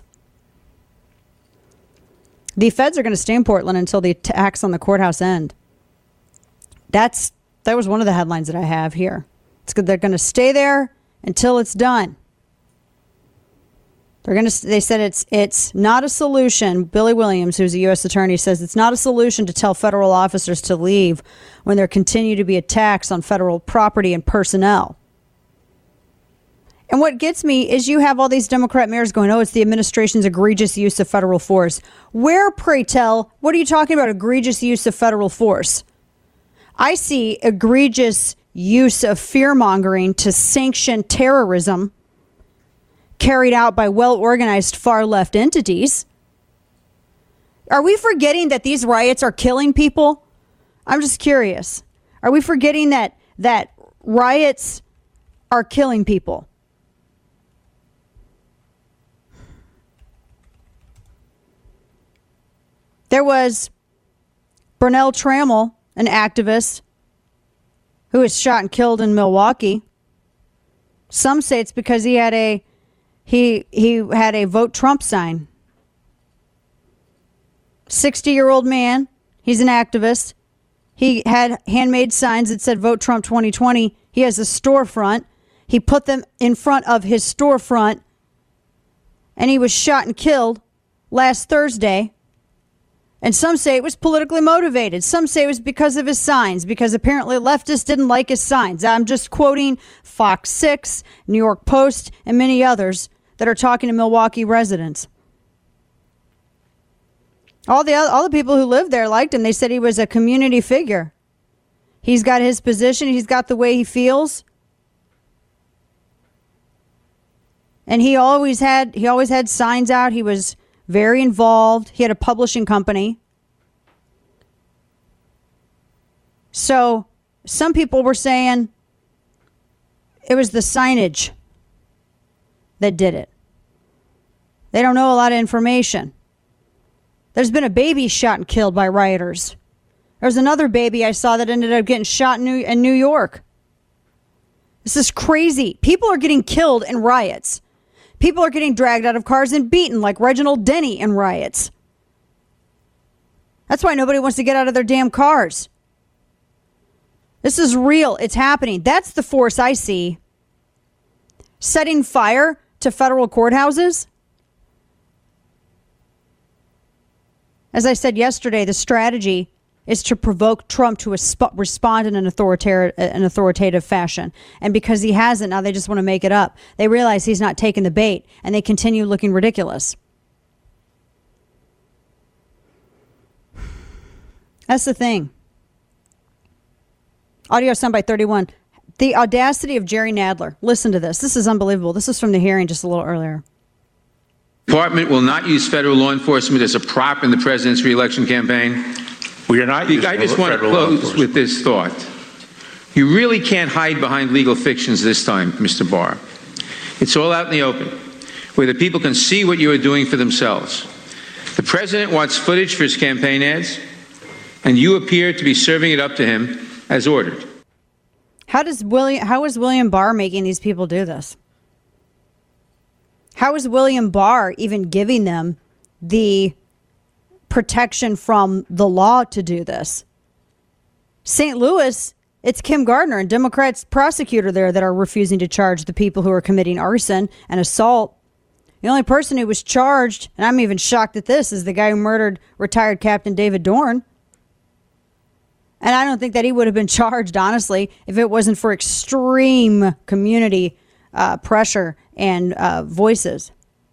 The feds are going to stay in Portland until the attacks on the courthouse end. That's that was one of the headlines that I have here. It's good. They're going to stay there until it's done. They're going to. They said it's it's not a solution. Billy Williams, who's a U S attorney, says it's not a solution to tell federal officers to leave when there continue to be attacks on federal property and personnel. And what gets me is you have all these Democrat mayors going, oh, it's the administration's egregious use of federal force. Where, pray tell, what are you talking about, egregious use of federal force? I see egregious use of fear-mongering to sanction terrorism carried out by well-organized far-left entities. Are we forgetting that these riots are killing people? I'm just curious. Are we forgetting that that riots are killing people? There was Burnell Trammell, an activist who was shot and killed in Milwaukee. Some say it's because he had a he he had a Vote Trump sign. sixty-year-old man, he's an activist. He had handmade signs that said Vote Trump twenty twenty. He has a storefront. He put them in front of his storefront, and he was shot and killed last Thursday. And some say it was politically motivated. Some say it was because of his signs, because apparently leftists didn't like his signs. I'm just quoting Fox six, New York Post, and many others that are talking to Milwaukee residents. All the other, all the people who lived there liked him. They said he was a community figure. He's got his position. He's got the way he feels. And he always had he always had signs out. He was very involved. He had a publishing company. So some people were saying it was the signage that did it. They don't know a lot of information. There's been a baby shot and killed by rioters. There's another baby I saw that ended up getting shot in New, in New York. This is crazy. People are getting killed in riots. People are getting dragged out of cars and beaten like Reginald Denny in riots. That's why nobody wants to get out of their damn cars. This is real. It's happening. That's the force I see. Setting fire to federal courthouses. As I said yesterday, the strategy is to provoke Trump to asp- respond in an authoritative, an authoritative fashion. And because he hasn't, now they just want to make it up. They realize he's not taking the bait, and they continue looking ridiculous. That's the thing. Audio soundbite thirty-one. The audacity of Jerry Nadler. Listen to this. This is unbelievable. This is from the hearing just a little earlier. The department will not use federal law enforcement as a prop in the president's reelection campaign. We are not. I just want to close with this thought. You really can't hide behind legal fictions this time, Mister Barr. It's all out in the open, where the people can see what you are doing for themselves. The president wants footage for his campaign ads, and you appear to be serving it up to him as ordered. How does William? How is William Barr making these people do this? How is William Barr even giving them the protection from the law to do this? Saint Louis, it's Kim Gardner and Democrats prosecutor there that are refusing to charge the people who are committing arson and assault. The only person who was charged, and I'm even shocked at this, is the guy who murdered retired Captain David Dorn. And I don't think that he would have been charged, honestly, if it wasn't for extreme community uh, pressure and uh, voices.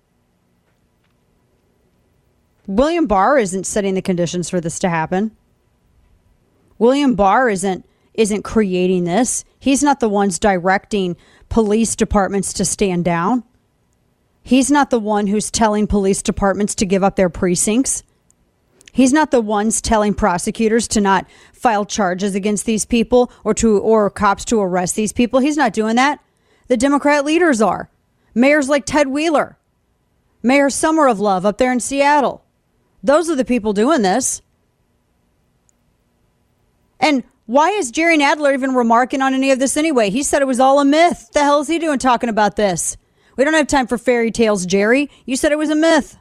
William Barr isn't setting the conditions for this to happen. William Barr isn't isn't creating this. He's not the ones directing police departments to stand down. He's not the one who's telling police departments to give up their precincts. He's not the ones telling prosecutors to not file charges against these people or to or cops to arrest these people. He's not doing that. The Democrat leaders are. Mayors like Ted Wheeler, Mayor Summer of Love up there in Seattle. Those are the people doing this. And Why is Jerry Nadler even remarking on any of this anyway? He said it was all a myth. The hell is he doing talking about this? We don't have time for fairy tales, Jerry. You said it was a myth.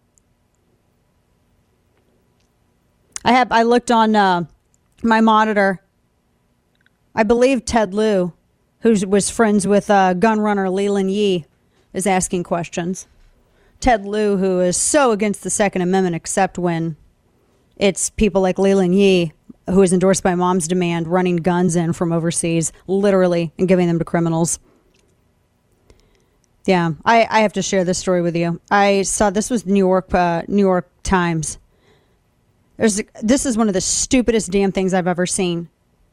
I have. I looked on uh, my monitor. I believe Ted Lieu, who was friends with uh, gun runner Leland Yee, is asking questions. Ted Lieu, who is so against the Second Amendment, except when it's people like Leland Yee, who is endorsed by Mom's Demand, running guns in from overseas, literally, and giving them to criminals. Yeah, I, I have to share this story with you. I saw this was New York, uh, New York Times. There's this is one of the stupidest damn things I've ever seen.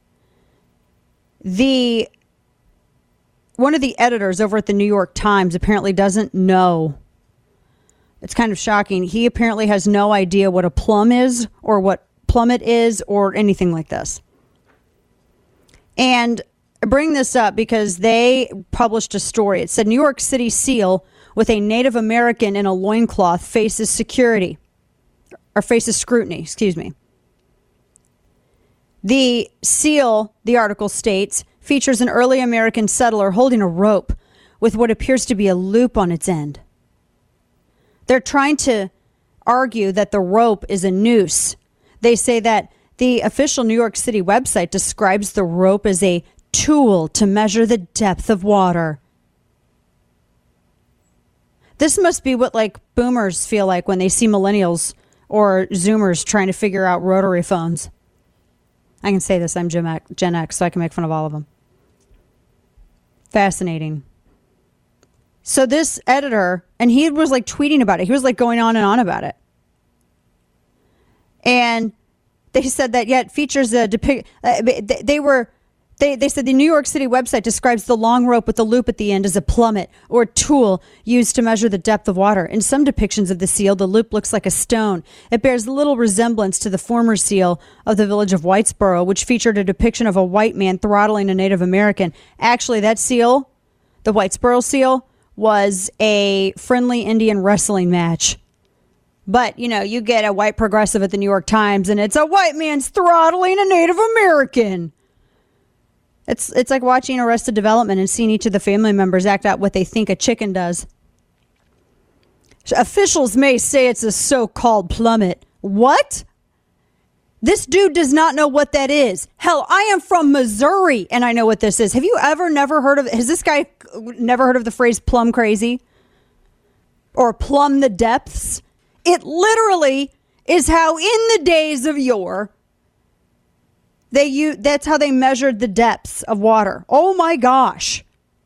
The one of the editors over at the New York Times apparently doesn't know. It's kind of shocking. He apparently has no idea what a plum is or what plummet is or anything like this. And I bring this up because they published a story. It said New York City SEAL with a Native American in a loincloth faces security or faces scrutiny, excuse me. The SEAL, the article states, features an early American settler holding a rope with what appears to be a loop on its end. They're trying to argue that the rope is a noose. They say that the official New York City website describes the rope as a tool to measure the depth of water. This must be what like boomers feel like when they see millennials or Zoomers trying to figure out rotary phones. I can say this, I'm Gen X, Gen X, so I can make fun of all of them. Fascinating. So this editor, and he was like tweeting about it. He was like going on and on about it. And they said that, yeah, it features a depict. Uh, they, they were, they, they said the New York City website describes the long rope with the loop at the end as a plummet or tool used to measure the depth of water. In some depictions of the seal, the loop looks like a stone. It bears little resemblance to the former seal of the village of Whitesboro, which featured a depiction of a white man throttling a Native American. Actually, that seal, the Whitesboro seal, was a friendly Indian wrestling match. But, you know, you get a white progressive at the New York Times and it's a white man's throttling a Native American. It's it's like watching Arrested Development and seeing each of the family members act out what they think a chicken does. Officials may say it's a so-called plummet. What? This dude does not know what that is. Hell, I am from Missouri and I know what this is. Have you ever never heard of it? Has this guy never heard of the phrase plumb crazy? Or plumb the depths? It literally is how in the days of yore, they use, that's how they measured the depths of water. Oh my gosh.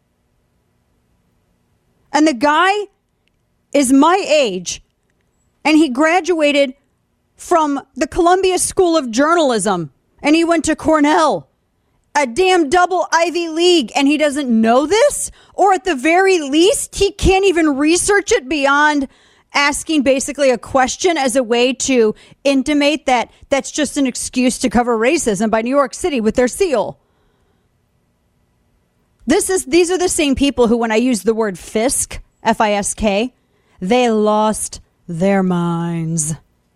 And the guy is my age and he graduated from the Columbia School of Journalism and he went to Cornell, a damn double Ivy League, and he doesn't know this? Or at the very least, he can't even research it beyond asking basically a question as a way to intimate that that's just an excuse to cover racism by New York City with their seal. This is these are the same people who, when I use the word fisk, F I S K, they lost their minds.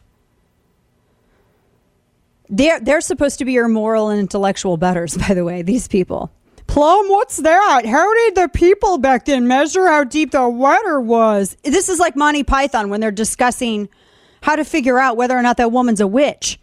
They're, they're supposed to be your moral and intellectual betters, by the way, these people. Plum, what's that? How did the people back then measure how deep the water was? This is like Monty Python when they're discussing how to figure out whether or not that woman's a witch.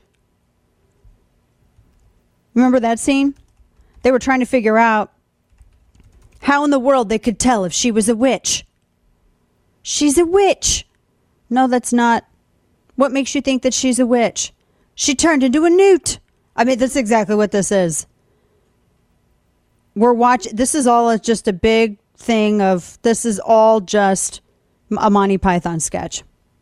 Remember that scene? They were trying to figure out how in the world they could tell if she was a witch. She's a witch. No, that's not. What makes you think that she's a witch? She turned into a newt. I mean, that's exactly what this is. We're watching. This is all just a big thing of, this is all just a Monty Python sketch.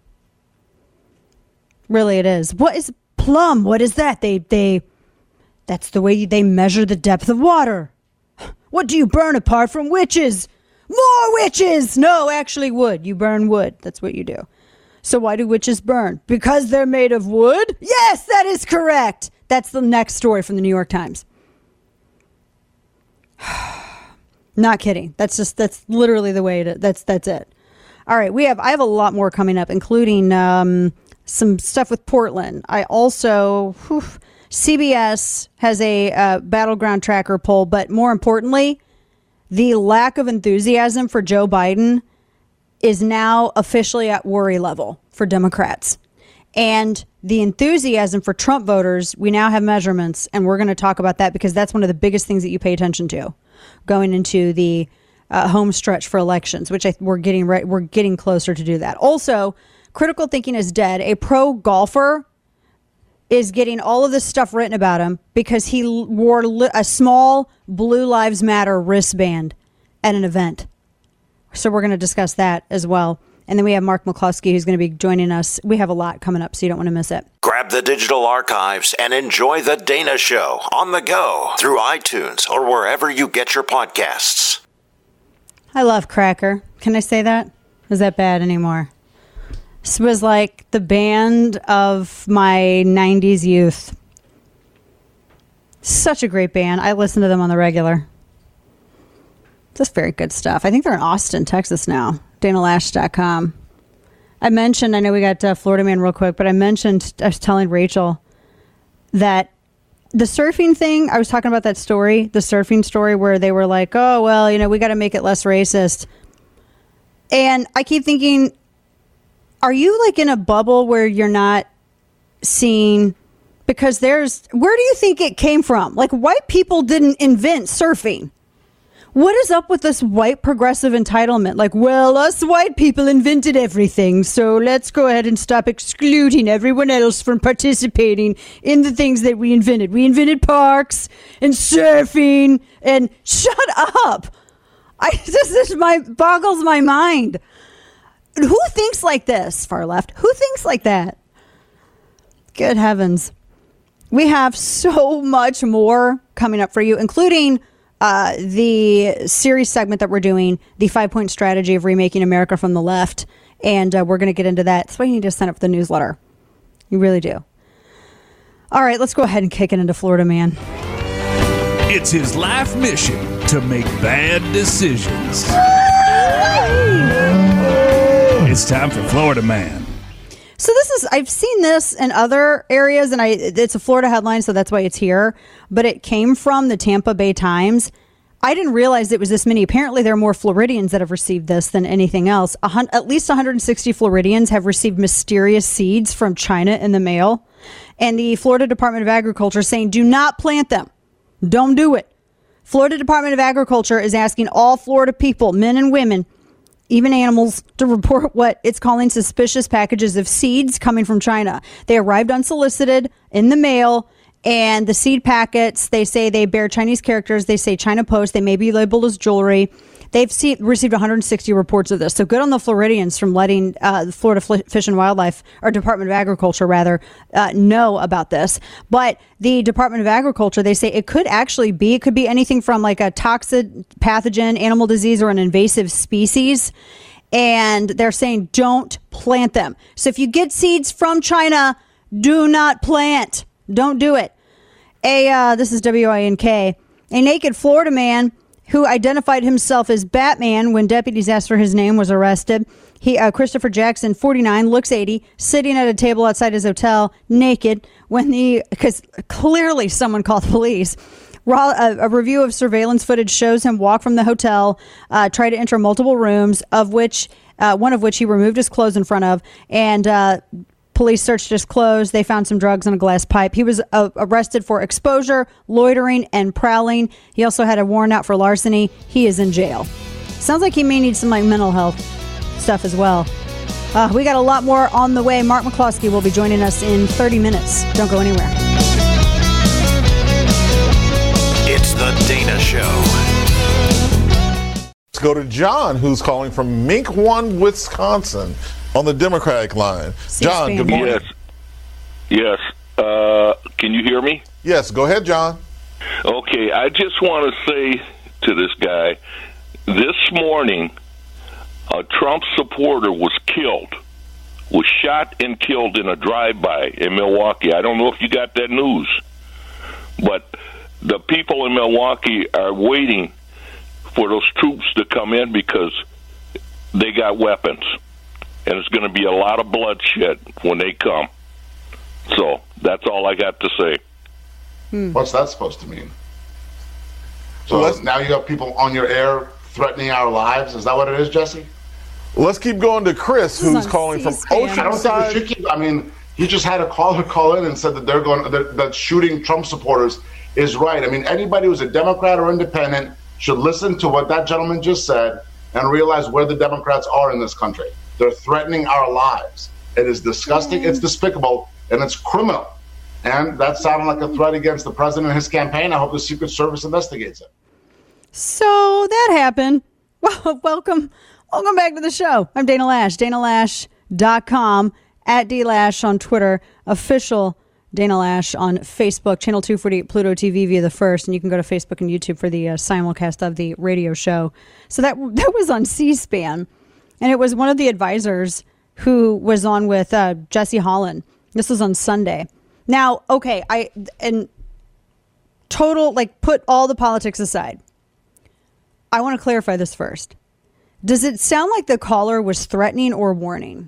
Really, it is. What is plumb? What is that? They, they, that's the way they measure the depth of water. What do you burn apart from witches? More witches! No, actually wood. You burn wood. That's what you do. So why do witches burn? Because they're made of wood? Yes, that is correct. That's the next story from the New York Times. Not kidding. That's just, that's literally the way it, that's, that's it. All right. We have, I have a lot more coming up, including, um, some stuff with Portland. I also, whew, C B S has a uh, battleground tracker poll, but more importantly, the lack of enthusiasm for Joe Biden is now officially at worry level for Democrats. And the enthusiasm for Trump voters, we now have measurements, and we're going to talk about that because that's one of the biggest things that you pay attention to going into the uh, home stretch for elections, which I, we're getting right, we're getting closer to do that. Also, critical thinking is dead. A pro golfer is getting all of this stuff written about him because he wore a small Blue Lives Matter wristband at an event. So we're going to discuss that as well. And then we have Mark McCluskey, who's going to be joining us. We have a lot coming up, so you don't want to miss it. Grab the digital archives and enjoy The Dana Show on the go through iTunes or wherever you get your podcasts. I love Cracker. Can I say that? Is that bad anymore? This was like the band of my nineties youth. Such a great band. I listen to them on the regular. Just very good stuff. I think they're in Austin, Texas now. Dana Lash dot com. I mentioned, I know we got uh, Florida Man real quick, but I mentioned, I was telling Rachel that the surfing thing, I was talking about that story, the surfing story where they were like, oh, well, you know, we got to make it less racist. And I keep thinking, are you like in a bubble where you're not seeing, because there's, where do you think it came from? Like, white people didn't invent surfing. What is up with this white progressive entitlement? Like, well, us white people invented everything, so let's go ahead and stop excluding everyone else from participating in the things that we invented. We invented parks and surfing, and shut up. I this is my boggles my mind. Who thinks like this, far left? Who thinks like that? Good heavens. We have so much more coming up for you, including Uh, the series segment that we're doing, the five-point strategy of remaking America from the left. And uh, we're going to get into that. That's why you need to sign up for the newsletter. You really do. All right, let's go ahead and kick it into Florida Man. It's his life mission to make bad decisions. It's time for Florida Man. So this is, I've seen this in other areas, and I it's a Florida headline, so that's why it's here. But it came from the Tampa Bay Times. I didn't realize it was this many. Apparently, there are more Floridians that have received this than anything else. A hun- at least one hundred sixty Floridians have received mysterious seeds from China in the mail. And the Florida Department of Agriculture is saying, do not plant them. Don't do it. Florida Department of Agriculture is asking all Florida people, men and women, even animals, to report what it's calling suspicious packages of seeds coming from China. They arrived unsolicited in the mail, and the seed packets, they say they bear Chinese characters. They say China Post. They may be labeled as jewelry. They've see, received one hundred sixty reports of this. So good on the Floridians from letting uh, the Florida Fish and Wildlife, or Department of Agriculture rather, uh, know about this. But the Department of Agriculture, they say it could actually be, it could be anything from like a toxic pathogen, animal disease, or an invasive species. And they're saying don't plant them. So if you get seeds from China, do not plant. Don't do it. A uh, this is W I N K. A naked Florida man who identified himself as Batman when deputies asked for his name was arrested. He, uh, Christopher Jackson, forty-nine, looks eighty, sitting at a table outside his hotel, naked, when the, because clearly someone called the police. Raw, a, a review of surveillance footage shows him walk from the hotel, uh, try to enter multiple rooms, of which, uh, one of which he removed his clothes in front of, and uh, police searched his clothes. They found some drugs in a glass pipe. He was uh, arrested for exposure, loitering, and prowling. He also had a warrant out for larceny. He is in jail. Sounds like he may need some like mental health stuff as well. Uh, we got a lot more on the way. Mark McCluskey will be joining us in thirty minutes. Don't go anywhere. It's the Dana Show. Let's go to John, who's calling from Mink One, Wisconsin, on the Democratic line. John, good morning. Yes. Yes. Uh, can you hear me? Yes. Go ahead, John. Okay. I just want to say to this guy, this morning, a Trump supporter was killed, was shot and killed in a drive-by in Milwaukee. I don't know if you got that news, but the people in Milwaukee are waiting for those troops to come in because they got weapons. And it's going to be a lot of bloodshed when they come. So that's all I got to say. Hmm. What's that supposed to mean? So well, now you have people on your air threatening our lives. Is that what it is, Jesse? Let's keep going to Chris, who's calling from Oceanside. I don't think we should keep. I mean, you just had a caller call in and said that they're going that, that shooting Trump supporters is right. I mean, anybody who's a Democrat or independent should listen to what that gentleman just said and realize where the Democrats are in this country. They're threatening our lives. It is disgusting. Mm. It's despicable, and it's criminal. And that sounded like a threat against the president and his campaign. I hope the Secret Service investigates it. So that happened. Well, welcome. Welcome back to the show. I'm Dana Lash, dana lash dot com, at dlash on Twitter, official Dana Lash on Facebook, channel two forty-eight Pluto T V via the first, and you can go to Facebook and YouTube for the uh, simulcast of the radio show. So that that was on C-SPAN, and it was one of the advisors who was on with uh, Jesse Holland. This was on Sunday. Now, okay, I and total, like, put all the politics aside. I want to clarify this first. Does it sound like the caller was threatening or warning?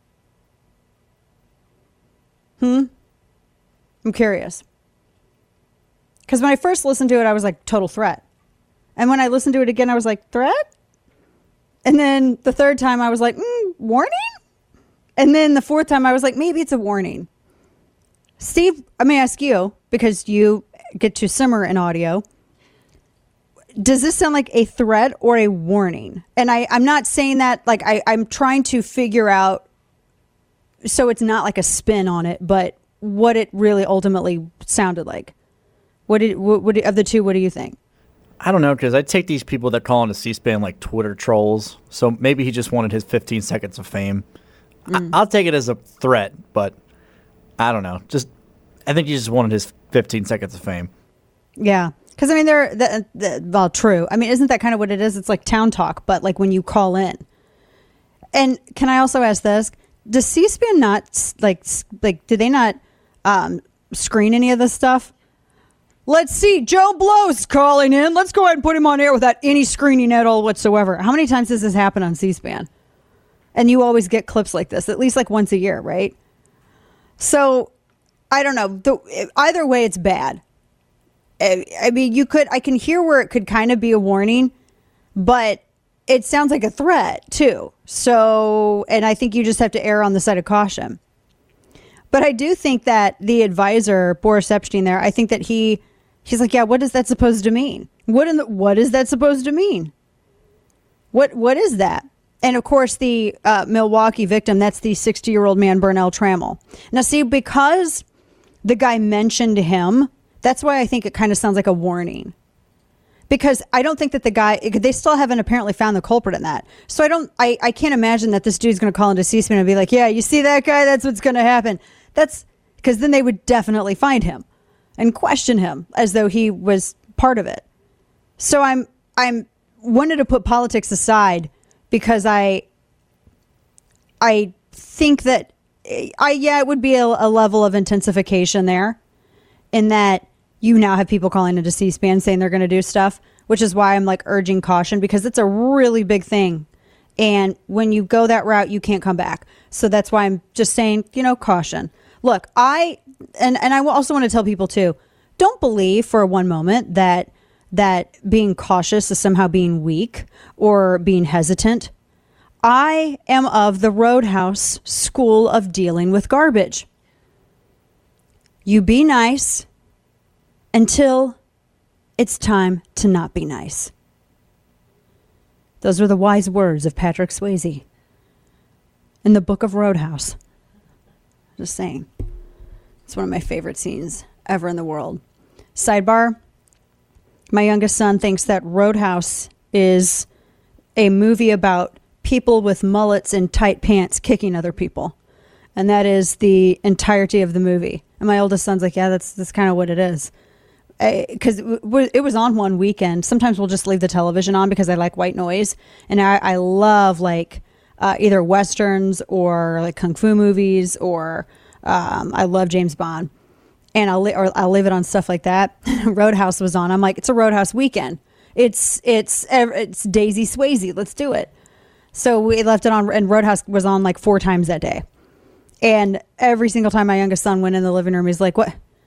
Hmm? I'm curious. Because when I first listened to it, I was like, total threat. And when I listened to it again, I was like, threat? And then the third time, I was like, mm, warning? And then the fourth time, I was like, maybe it's a warning. Steve, I may ask you, because you get to simmer in audio, does this sound like a threat or a warning? And I, I'm not saying that, like, I, I'm trying to figure out, so it's not like a spin on it, but what it really ultimately sounded like. What did, what, what of the two, what do you think? I don't know, because I take these people that call into C-SPAN like Twitter trolls, so maybe he just wanted his fifteen seconds of fame. Mm. I, I'll take it as a threat, but I don't know. Just, I think he just wanted his fifteen seconds of fame. Yeah. Because, I mean, they're, the, the, well, true. I mean, isn't that kind of what it is? It's like town talk, but like when you call in. And can I also ask this? Does C-SPAN not, like, like, do they not um, screen any of this stuff? Let's see. Joe Blow's calling in. Let's go ahead and put him on air without any screening at all whatsoever. How many times does this happen on C-SPAN? And you always get clips like this, at least like once a year, right? So, I don't know. The, either way, it's bad. I mean, you could, I can hear where it could kind of be a warning, but it sounds like a threat too. So, and I think you just have to err on the side of caution. But I do think that the advisor, Boris Epshteyn there, I think that he, he's like, yeah, what is that supposed to mean? What in the, what is that supposed to mean? What, what is that? And of course, the uh, Milwaukee victim, that's the sixty-year-old man, Burnell Trammell. Now, see, because the guy mentioned him, that's why I think it kind of sounds like a warning. Because I don't think that the guy, they still haven't apparently found the culprit in that. So I don't, I, I can't imagine that this dude's going to call into C-SPAN and be like, yeah, you see that guy? That's what's going to happen. That's because then they would definitely find him and question him as though he was part of it. So I'm, I'm wanted to put politics aside because I, I think that I, yeah, it would be a, a level of intensification there in that you now have people calling into C-SPAN saying they're going to do stuff, which is why I'm like urging caution because it's a really big thing. And when you go that route, you can't come back. So that's why I'm just saying, you know, caution. Look, I, and, and I also want to tell people too, don't believe for one moment that, that being cautious is somehow being weak or being hesitant. I am of the Roadhouse school of dealing with garbage. You be nice until it's time to not be nice. Those are the wise words of Patrick Swayze in the book of Roadhouse. Just saying. It's one of my favorite scenes ever in the world. Sidebar. My youngest son thinks that Roadhouse is a movie about people with mullets and tight pants kicking other people. And that is the entirety of the movie. And my oldest son's like, yeah, that's that's kind of what it is. Because it was on one weekend. Sometimes we'll just leave the television on because I like white noise. And I, I love like uh, either Westerns or like Kung Fu movies or um, I love James Bond. And I'll, or I'll leave it on stuff like that. Roadhouse was on. I'm like, it's a Roadhouse weekend. It's, it's, it's Daisy Swayze. Let's do it. So we left it on, and Roadhouse was on like four times that day. And every single time my youngest son went in the living room, he's like, what?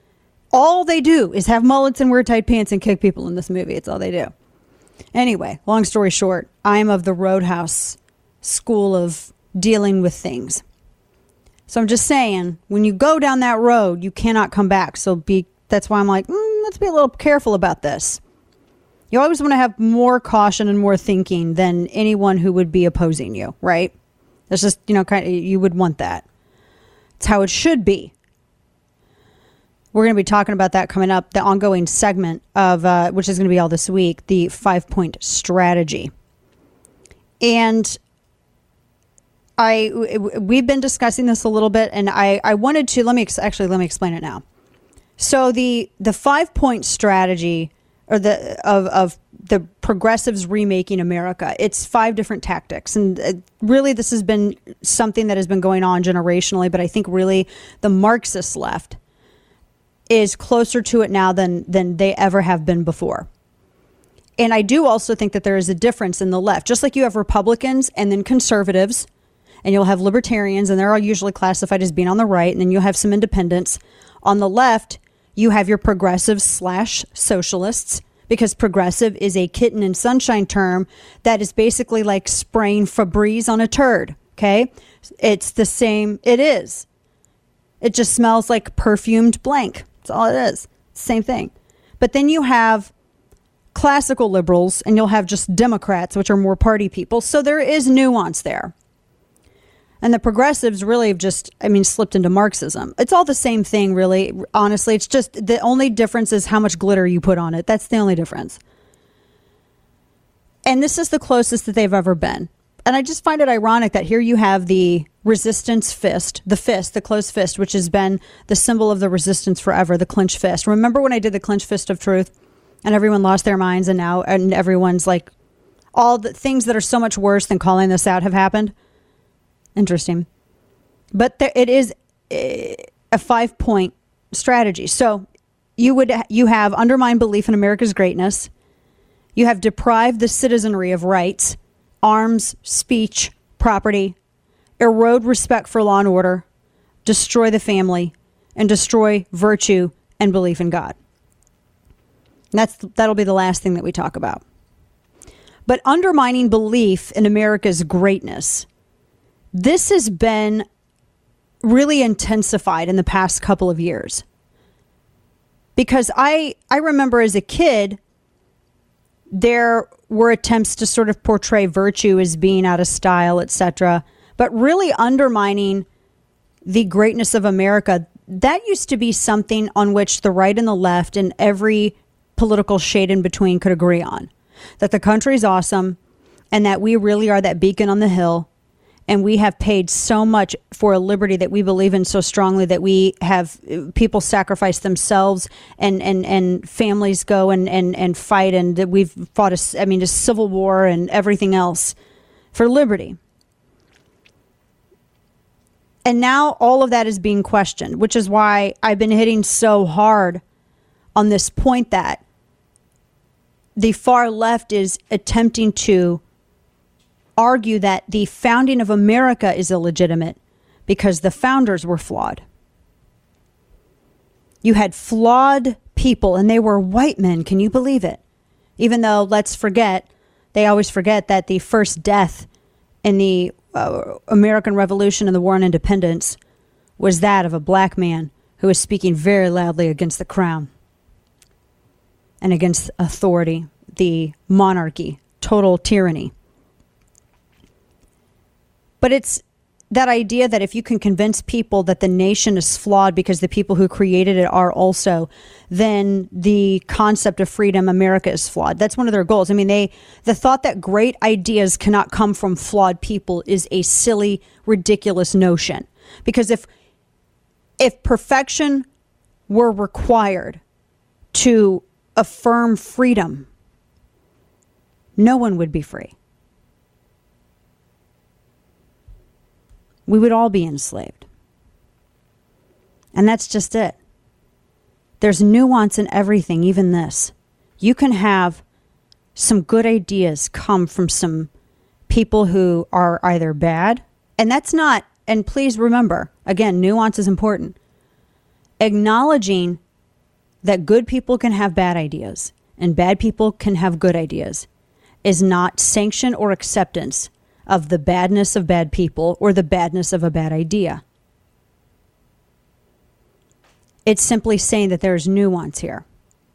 All they do is have mullets and wear tight pants and kick people in this movie. It's all they do. Anyway, long story short, I'm of the Roadhouse school of dealing with things. So I'm just saying, when you go down that road, you cannot come back. So be that's why I'm like, mm, let's be a little careful about this. You always want to have more caution and more thinking than anyone who would be opposing you, right? That's just, you know, kind of, you would want that. It's how it should be. We're going to be talking about that coming up, the ongoing segment of, uh, which is going to be all this week, the five-point strategy. And I, we've been discussing this a little bit, and I, I wanted to, let me, actually, let me explain it now. So the, the five-point strategy, or the, of, of the progressives remaking America, it's five different tactics. And uh, really, this has been something that has been going on generationally, but I think really the Marxist left is closer to it now than than they ever have been before. And I do also think that there is a difference in the left. Just like you have Republicans and then conservatives, and you'll have libertarians, and they're all usually classified as being on the right, and then you'll have some independents. On the left, you have your progressives slash socialists, because progressive is a kitten and sunshine term that is basically like spraying Febreze on a turd, okay? It's the same, it is. It just smells like perfumed blank. That's all it is. Same thing. But then you have classical liberals, and you'll have just Democrats, which are more party people. So there is nuance there. And the progressives really have just, I mean, slipped into Marxism. It's all the same thing, really. Honestly, it's just the only difference is how much glitter you put on it. That's the only difference. And this is the closest that they've ever been. And I just find it ironic that here you have the resistance fist, the fist, the closed fist, which has been the symbol of the resistance forever, the clenched fist. Remember when I did the clenched fist of truth and everyone lost their minds, and now and everyone's like, all the things that are so much worse than calling this out have happened? Interesting. But there, it is a five-point strategy. So you would you have undermined belief in America's greatness. You have deprived the citizenry of rights, arms, speech, property, erode respect for law and order, destroy the family, and destroy virtue and belief in God. And that's that'll be the last thing that we talk about. But undermining belief in America's greatness, this has been really intensified in the past couple of years. Because I I remember as a kid, there were attempts to sort of portray virtue as being out of style, et cetera. But really undermining the greatness of America, that used to be something on which the right and the left and every political shade in between could agree on. That the country's awesome, and that we really are that beacon on the hill, and we have paid so much for a liberty that we believe in so strongly that we have people sacrifice themselves, and, and, and families go and, and, and fight, and that we've fought a, I mean, a civil war and everything else for liberty. And now all of that is being questioned, which is why I've been hitting so hard on this point that the far left is attempting to argue that the founding of America is illegitimate because the founders were flawed. You had flawed people, and they were white men. Can you believe it? Even though, let's forget, they always forget that the first death in the uh, American Revolution and the War on Independence was that of a black man who was speaking very loudly against the crown and against authority, the monarchy, total tyranny. But it's that idea that if you can convince people that the nation is flawed because the people who created it are also, then the concept of freedom, America, is flawed. That's one of their goals. I mean, they the thought that great ideas cannot come from flawed people is a silly, ridiculous notion. Because if if perfection were required to affirm freedom, no one would be free. We would all be enslaved. And that's just it. There's nuance in everything, even this. You can have some good ideas come from some people who are either bad, and that's not, and please remember, again, nuance is important. Acknowledging that good people can have bad ideas and bad people can have good ideas is not sanction or acceptance of the badness of bad people or the badness of a bad idea. It's simply saying that there's nuance here.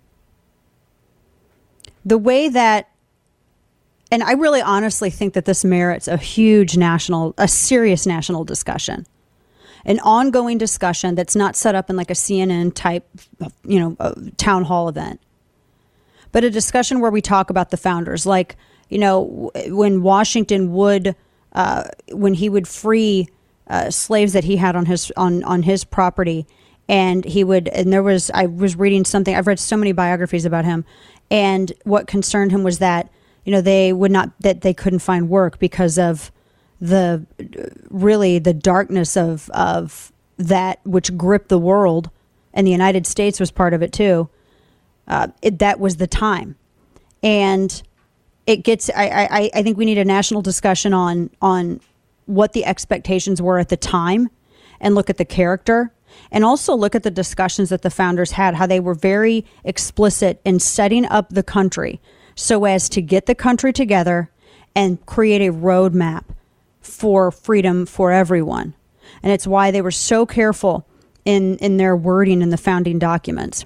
The way that, and I really honestly think that this merits a huge national, a serious national discussion. An ongoing discussion that's not set up in like a C N N type, you know, town hall event. But a discussion where we talk about the founders. Like, you know, when Washington would, uh, when he would free uh, slaves that he had on his on, on his property. And he would, and there was, I was reading something, I've read so many biographies about him. And what concerned him was that, you know, they would not, that they couldn't find work because of the, really the darkness of, of that which gripped the world. And the United States was part of it too. Uh, it, that was the time. And it gets, I, I, I think we need a national discussion on, on what the expectations were at the time and look at the character. And also look at the discussions that the founders had, how they were very explicit in setting up the country so as to get the country together and create a roadmap for freedom for everyone. And it's why they were so careful in, in their wording in the founding documents.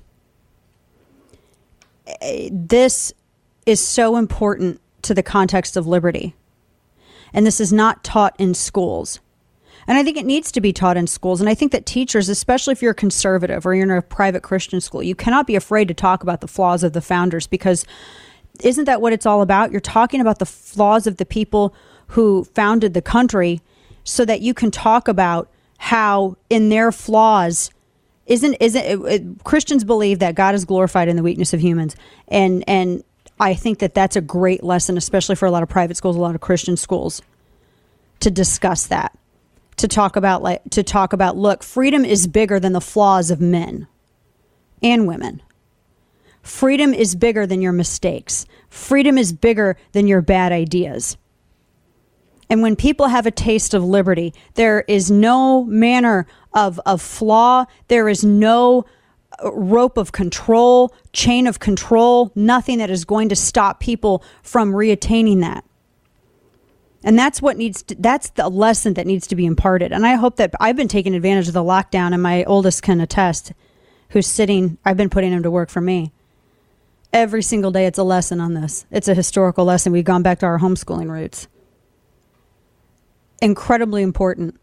This is so important to the context of liberty. And this is not taught in schools. And I think it needs to be taught in schools. And I think that teachers, especially if you're a conservative or you're in a private Christian school, you cannot be afraid to talk about the flaws of the founders, because isn't that what it's all about? You're talking about the flaws of the people who founded the country so that you can talk about how in their flaws, isn't, isn't it, it, Christians believe that God is glorified in the weakness of humans. And, and I think that that's a great lesson, especially for a lot of private schools, a lot of Christian schools, to discuss that. To talk about, like, to talk about, look, freedom is bigger than the flaws of men and women. Freedom is bigger than your mistakes. Freedom is bigger than your bad ideas. And when people have a taste of liberty, there is no manner of, of flaw. There is no rope of control, chain of control, nothing that is going to stop people from reattaining that. And that's what needs to, that's the lesson that needs to be imparted. And I hope that I've been taking advantage of the lockdown, and my oldest can attest, who's sitting, I've been putting him to work for me. Every single day it's a lesson on this. It's a historical lesson. We've gone back to our homeschooling roots. Incredibly important.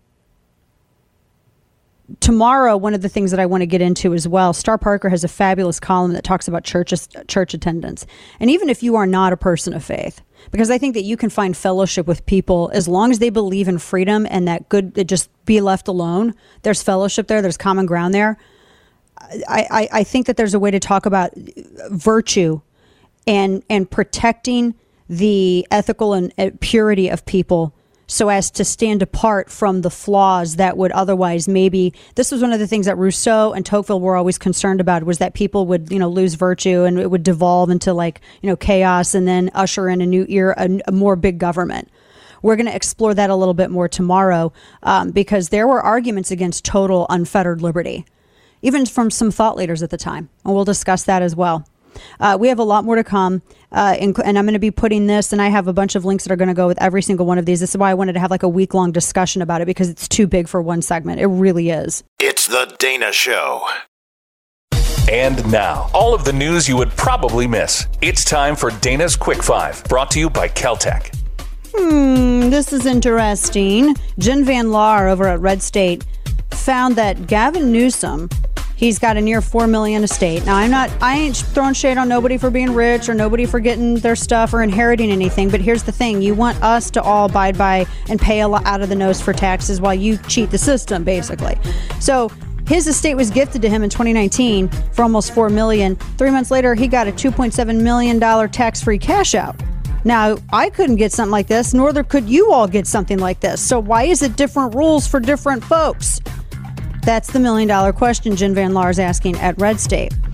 Tomorrow, one of the things that I want to get into as well, Star Parker has a fabulous column that talks about church, church attendance. And even if you are not a person of faith, because I think that you can find fellowship with people as long as they believe in freedom and that good, just be left alone. There's fellowship there. There's common ground there. I, I, I think that there's a way to talk about virtue and, and protecting the ethical and purity of people so as to stand apart from the flaws that would otherwise maybe, this was one of the things that Rousseau and Tocqueville were always concerned about, was that people would, you know, lose virtue and it would devolve into, like, you know, chaos and then usher in a new era, a, a more big government. We're going to explore that a little bit more tomorrow um, because there were arguments against total unfettered liberty, even from some thought leaders at the time. And we'll discuss that as well. Uh, we have a lot more to come, uh, inc- and I'm going to be putting this, and I have a bunch of links that are going to go with every single one of these. This is why I wanted to have like a week-long discussion about it, because it's too big for one segment. It really is. It's the Dana Show. And now, all of the news you would probably miss. It's time for Dana's Quick Five, brought to you by Caltech. Hmm, this is interesting. Jen Van Laar over at Red State found that Gavin Newsom, he's got a near four million estate. Now, I'm not, I ain't throwing shade on nobody for being rich or nobody for getting their stuff or inheriting anything. But here's the thing. You want us to all abide by and pay a lot out of the nose for taxes while you cheat the system, basically. So his estate was gifted to him in twenty nineteen for almost four million dollars. Three months later, he got a two point seven million dollars tax-free cash out. Now, I couldn't get something like this, nor could you all get something like this. So why is it different rules for different folks? That's the million dollar question Jen Van Laar is asking at Red State.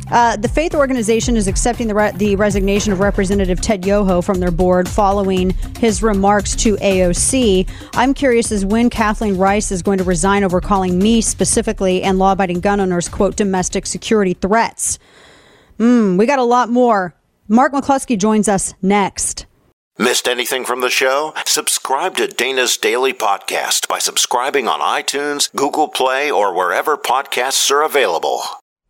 Uh, the faith organization is accepting the, re- the resignation of Representative Ted Yoho from their board following his remarks to A O C. I'm curious as when Kathleen Rice is going to resign over calling me specifically and law-abiding gun owners, quote, domestic security threats. Mm, we got a lot more. Mark McCluskey joins us next. Missed anything from the show? Subscribe to Dana's Daily Podcast by subscribing on iTunes, Google Play, or wherever podcasts are available.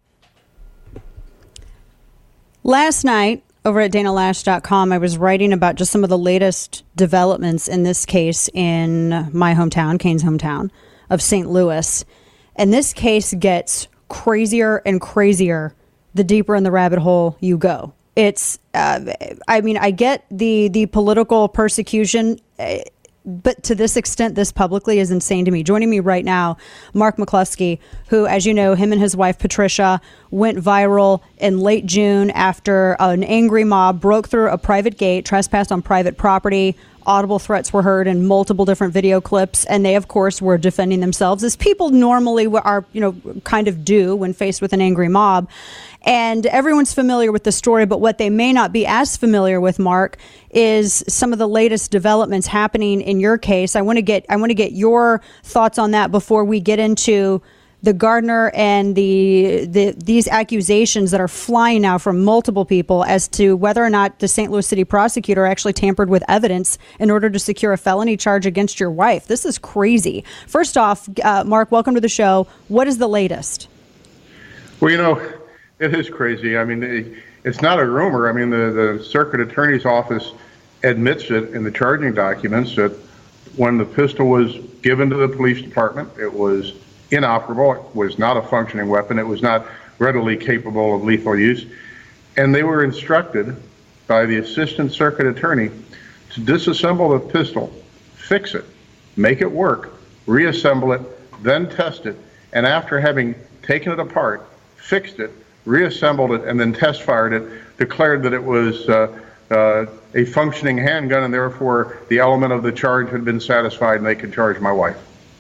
Last night, over at dana lash dot com, I was writing about just some of the latest developments in this case in my hometown, Kane's hometown of Saint Louis. And this case gets crazier and crazier the deeper in the rabbit hole you go. It's, uh, I mean, I get the the political persecution, uh, but to this extent, this publicly is insane to me. Joining me right now, Mark McCluskey, who, as you know, him and his wife, Patricia, went viral in late June after an angry mob broke through a private gate, trespassed on private property. Audible threats were heard in multiple different video clips, and they, of course, were defending themselves, as people normally are, you know, kind of do when faced with an angry mob. And everyone's familiar with the story, but what they may not be as familiar with, Mark, is some of the latest developments happening in your case. I want to get I want to get your thoughts on that before we get into the Gardner and the, the these accusations that are flying now from multiple people as to whether or not the Saint Louis City prosecutor actually tampered with evidence in order to secure a felony charge against your wife. This is crazy. First off, uh, Mark, welcome to the show. What is the latest? Well, you know, it is crazy. I mean, it's not a rumor. I mean, the, the circuit attorney's office admits it in the charging documents that when the pistol was given to the police department, it was inoperable. It was not a functioning weapon. It was not readily capable of lethal use. And they were instructed by the assistant circuit attorney to disassemble the pistol, fix it, make it work, reassemble it, then test it. And after having taken it apart, fixed it, reassembled it, and then test fired it, declared that it was uh, uh, a functioning handgun, and therefore the element of the charge had been satisfied and they could charge my wife.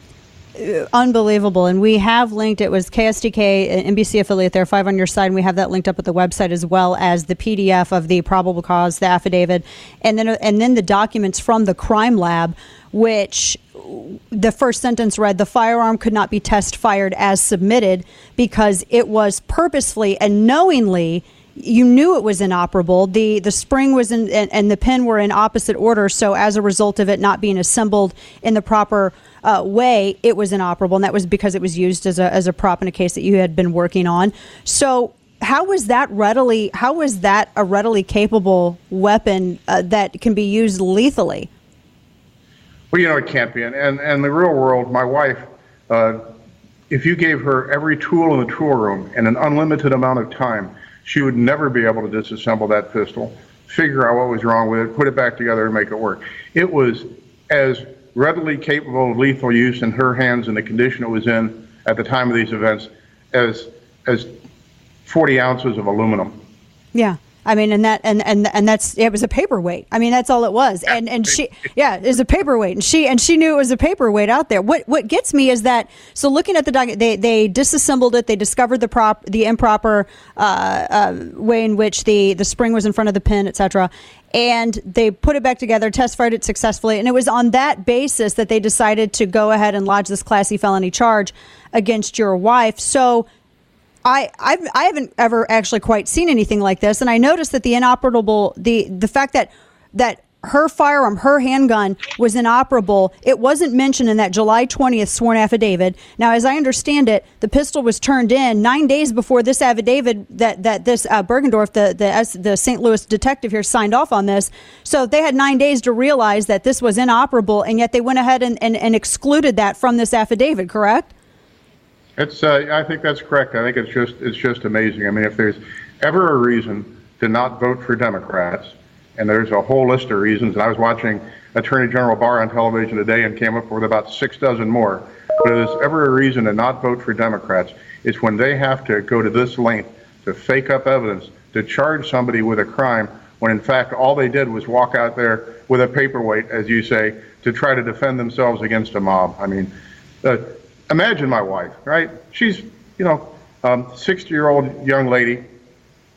Unbelievable. And we have linked, it was K S D K, an N B C affiliate there, five on your side, and we have that linked up at the website, as well as the P D F of the probable cause, the affidavit, and then and then the documents from the crime lab, which the first sentence read, the firearm could not be test fired as submitted because it was purposefully and knowingly, you knew it was inoperable. The the spring was in and, and the pin were in opposite order. So as a result of it not being assembled in the proper uh, way, it was inoperable. And that was because it was used as a as a prop in a case that you had been working on. So how was that readily, how was that a readily capable weapon uh, that can be used lethally? Well, you know, it can't be. And and, and the real world, my wife, uh, if you gave her every tool in the tool room and an unlimited amount of time, she would never be able to disassemble that pistol, figure out what was wrong with it, put it back together and make it work. It was as readily capable of lethal use in her hands in the condition it was in at the time of these events as as forty ounces of aluminum. Yeah. I mean, and that, and, and, and that's, it was a paperweight. I mean, that's all it was. And, and she, yeah, it was a paperweight, and she, and she knew it was a paperweight out there. What, what gets me is that, so looking at the document, they, they disassembled it. They discovered the prop, the improper, uh, uh, way in which the, the spring was in front of the pin, et cetera. And they put it back together, test fired it successfully. And it was on that basis that they decided to go ahead and lodge this Class C felony charge against your wife. So, I I've, I haven't ever actually quite seen anything like this, and I noticed that the inoperable, the the fact that that her firearm, her handgun was inoperable, it wasn't mentioned in that July twentieth sworn affidavit. Now, as I understand it, the pistol was turned in nine days before this affidavit that that this uh, Bergendorf, the the the Saint Louis detective here, signed off on this. So they had nine days to realize that this was inoperable, and yet they went ahead and, and, and excluded that from this affidavit. Correct? It's. Uh, I think that's correct. I think it's just. It's just amazing. I mean, if there's ever a reason to not vote for Democrats, and there's a whole list of reasons, and I was watching Attorney General Barr on television today and came up with about six dozen more. But if there's ever a reason to not vote for Democrats, it's when they have to go to this length to fake up evidence to charge somebody with a crime, when in fact all they did was walk out there with a paperweight, as you say, to try to defend themselves against a mob. I mean. Uh, Imagine my wife, right? She's, you know, um, sixty-year-old young lady,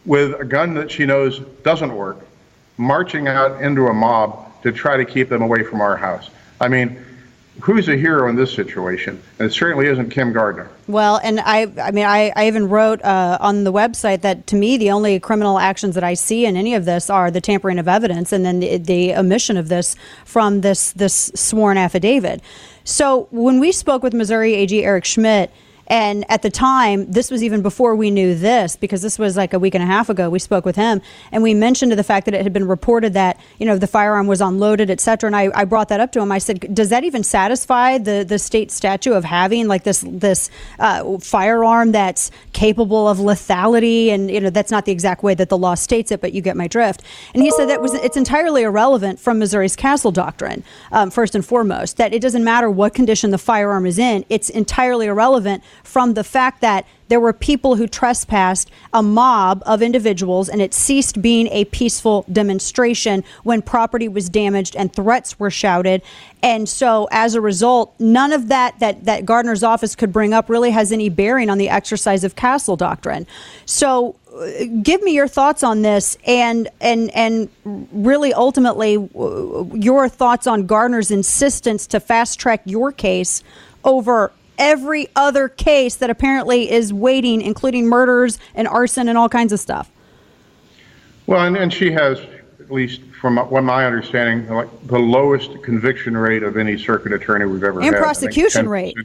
with a gun that she knows doesn't work, marching out into a mob to try to keep them away from our house. I mean, who's a hero in this situation? And it certainly isn't Kim Gardner. Well, and I, I mean, I, I even wrote uh, on the website that to me, the only criminal actions that I see in any of this are the tampering of evidence and then the, the omission of this from this, this sworn affidavit. So when we spoke with Missouri A G Eric Schmitt, and at the time, this was even before we knew this, because this was like a week and a half ago, we spoke with him and we mentioned the fact that it had been reported that, you know, the firearm was unloaded, et cetera. And I, I brought that up to him. I said, does that even satisfy the, the state statute of having like this, this uh, firearm that's capable of lethality? And, you know, that's not the exact way that the law states it, but you get my drift. And he said that was it's entirely irrelevant from Missouri's Castle Doctrine, um, first and foremost, that it doesn't matter what condition the firearm is in. It's entirely irrelevant from the fact that there were people who trespassed a mob of individuals and it ceased being a peaceful demonstration when property was damaged and threats were shouted. And so as a result, none of that that, that Gardner's office could bring up really has any bearing on the exercise of Castle Doctrine. So uh, give me your thoughts on this and and and really ultimately uh, your thoughts on Gardner's insistence to fast track your case over every other case that apparently is waiting, including murders and arson and all kinds of stuff. Well, and, and she has, at least from what my understanding, like the lowest conviction rate of any circuit attorney we've ever and had. And prosecution rate.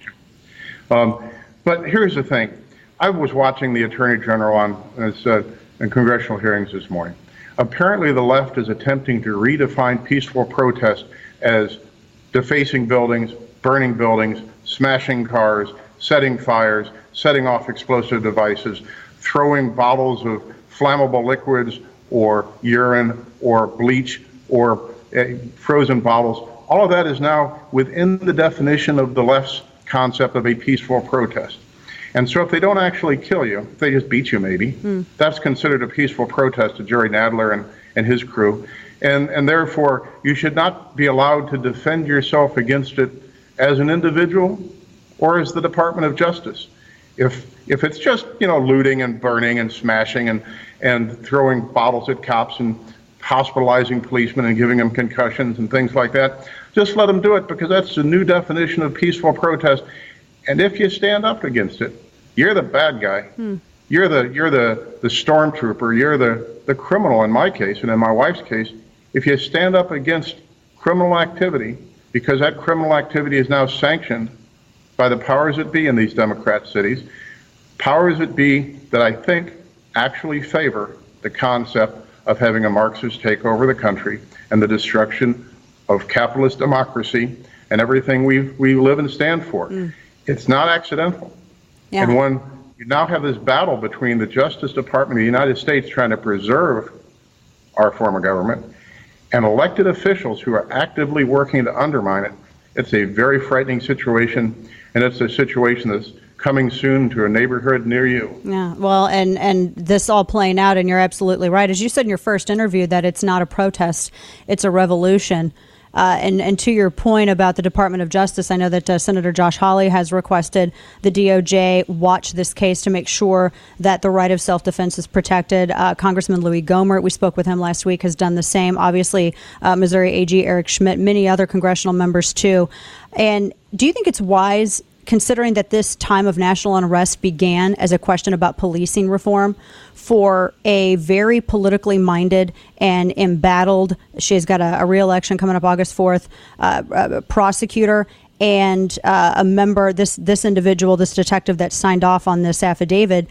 Um, but here's the thing. I was watching the Attorney General on uh, in congressional hearings this morning. Apparently the left is attempting to redefine peaceful protest as defacing buildings, burning buildings, smashing cars, setting fires, setting off explosive devices, throwing bottles of flammable liquids or urine or bleach or uh, frozen bottles. All of that is now within the definition of the left's concept of a peaceful protest. And so if they don't actually kill you, if they just beat you maybe, mm. that's considered a peaceful protest to Jerry Nadler and, and his crew. And, and therefore, you should not be allowed to defend yourself against it as an individual or as the Department of Justice. If if it's just, you know, looting and burning and smashing and, and throwing bottles at cops and hospitalizing policemen and giving them concussions and things like that, just let them do it, because that's the new definition of peaceful protest. And if you stand up against it, you're the bad guy. Hmm. You're the you're the, the stormtrooper. You're the, the criminal in my case, and in my wife's case. If you stand up against criminal activity, because that criminal activity is now sanctioned by the powers that be in these Democrat cities, powers that be that I think actually favor the concept of having a Marxist take over the country and the destruction of capitalist democracy and everything we we live and stand for. Mm. It's not accidental. Yeah. And when you now have this battle between the Justice Department of the United States trying to preserve our form of government and elected officials who are actively working to undermine it, it's a very frightening situation, and it's a situation that's coming soon to a neighborhood near you. Yeah, well, and, and this all playing out, and you're absolutely right. As you said in your first interview, that it's not a protest, it's a revolution. Uh, and, and to your point about the Department of Justice, I know that uh, Senator Josh Hawley has requested the D O J watch this case to make sure that the right of self-defense is protected. Uh, Congressman Louis Gohmert, we spoke with him last week, has done the same. Obviously, uh, Missouri A G Eric Schmitt, many other congressional members too. And do you think it's wise, considering that this time of national unrest began as a question about policing reform, for a very politically minded and embattled, she's got a, a re-election coming up August fourth, uh, a prosecutor and uh, a member, this this individual, this detective that signed off on this affidavit,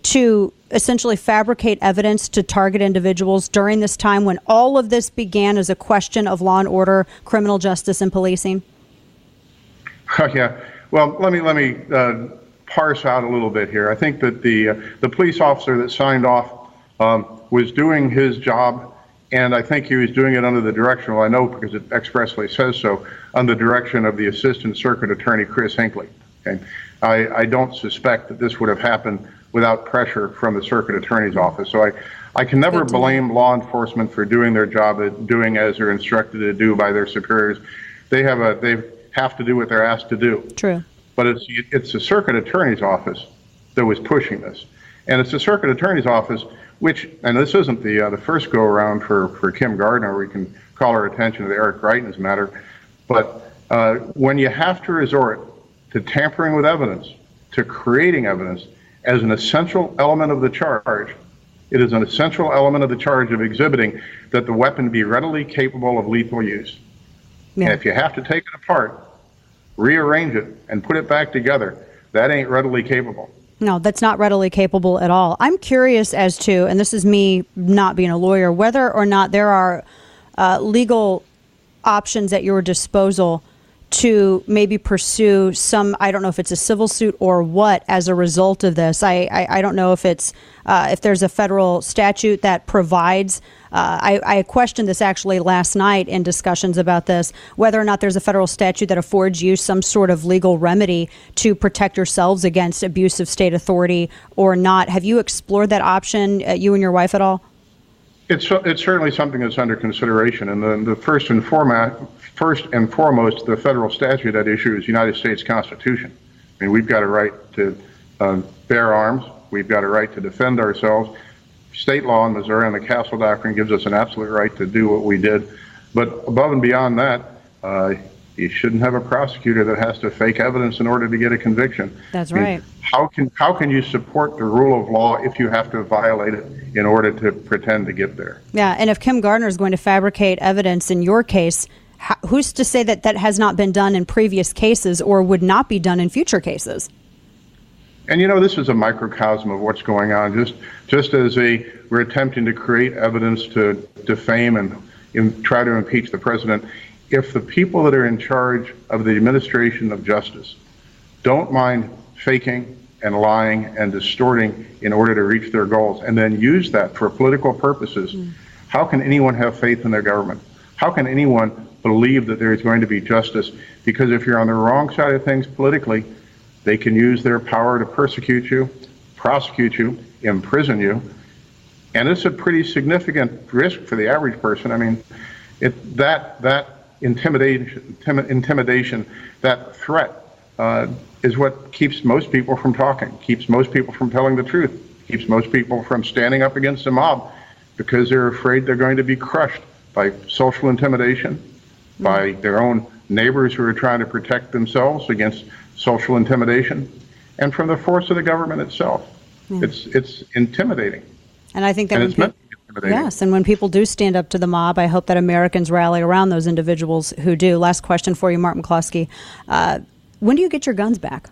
to essentially fabricate evidence to target individuals during this time when all of this began as a question of law and order, criminal justice, and policing? Oh, yeah. Well, let me let me uh, parse out a little bit here. I think that the uh, the police officer that signed off um, was doing his job, and I think he was doing it under the direction, well, I know because it expressly says so, under the direction of the Assistant Circuit Attorney, Chris Hinckley. Okay? I, I don't suspect that this would have happened without pressure from the Circuit Attorney's office. So I, I can never blame law enforcement for doing their job, at doing as they're instructed to do by their superiors. They have a they have to do what they're asked to do. True. But it's it's the Circuit Attorney's office that was pushing this. And it's the circuit attorney's office, which, and this isn't the uh, the first go around for, for Kim Gardner, we can call our attention to the Eric Greitens matter, but uh, when you have to resort to tampering with evidence, to creating evidence as an essential element of the charge, it is an essential element of the charge of exhibiting that the weapon be readily capable of lethal use. Yeah. And if you have to take it apart, rearrange it, and put it back together, that ain't readily capable. No, that's not readily capable at all. I'm curious as to, and this is me not being a lawyer, whether or not there are uh, legal options at your disposal to maybe pursue some, I don't know if it's a civil suit or what, as a result of this. I, I, I don't know if it's uh, if there's a federal statute that provides. Uh, I, I questioned this actually last night in discussions about this, whether or not there's a federal statute that affords you some sort of legal remedy to protect yourselves against abuse of state authority or not. Have you explored that option, uh, you and your wife, at all? It's it's certainly something that's under consideration, and the, the first and foremost, first and foremost, the federal statute at issue is the United States Constitution. I mean, we've got a right to uh, bear arms. We've got a right to defend ourselves. State law in Missouri and the Castle Doctrine gives us an absolute right to do what we did. But above and beyond that, uh, you shouldn't have a prosecutor that has to fake evidence in order to get a conviction. That's I mean, right. How can how can you support the rule of law if you have to violate it in order to pretend to get there? Yeah, and if Kim Gardner is going to fabricate evidence in your case, how, who's to say that that has not been done in previous cases or would not be done in future cases? And you know, this is a microcosm of what's going on. Just just as a we're attempting to create evidence to defame and in, try to impeach the president, if the people that are in charge of the administration of justice don't mind faking and lying and distorting in order to reach their goals and then use that for political purposes, mm. how can anyone have faith in their government? How can anyone believe that there is going to be justice? Because if you're on the wrong side of things politically, they can use their power to persecute you, prosecute you, imprison you. And it's a pretty significant risk for the average person. I mean, it, that that intimidation, intimidation, that threat uh, is what keeps most people from talking, keeps most people from telling the truth, keeps most people from standing up against a mob because they're afraid they're going to be crushed by social intimidation, mm-hmm. by their own neighbors who are trying to protect themselves against social intimidation, and from the force of the government itself. Mm. It's it's intimidating. And I think that and when it's meant pe- to be intimidating. Yes, and when people do stand up to the mob, I hope that Americans rally around those individuals who do. Last question for you, Mark McCloskey. Uh, when do you get your guns back?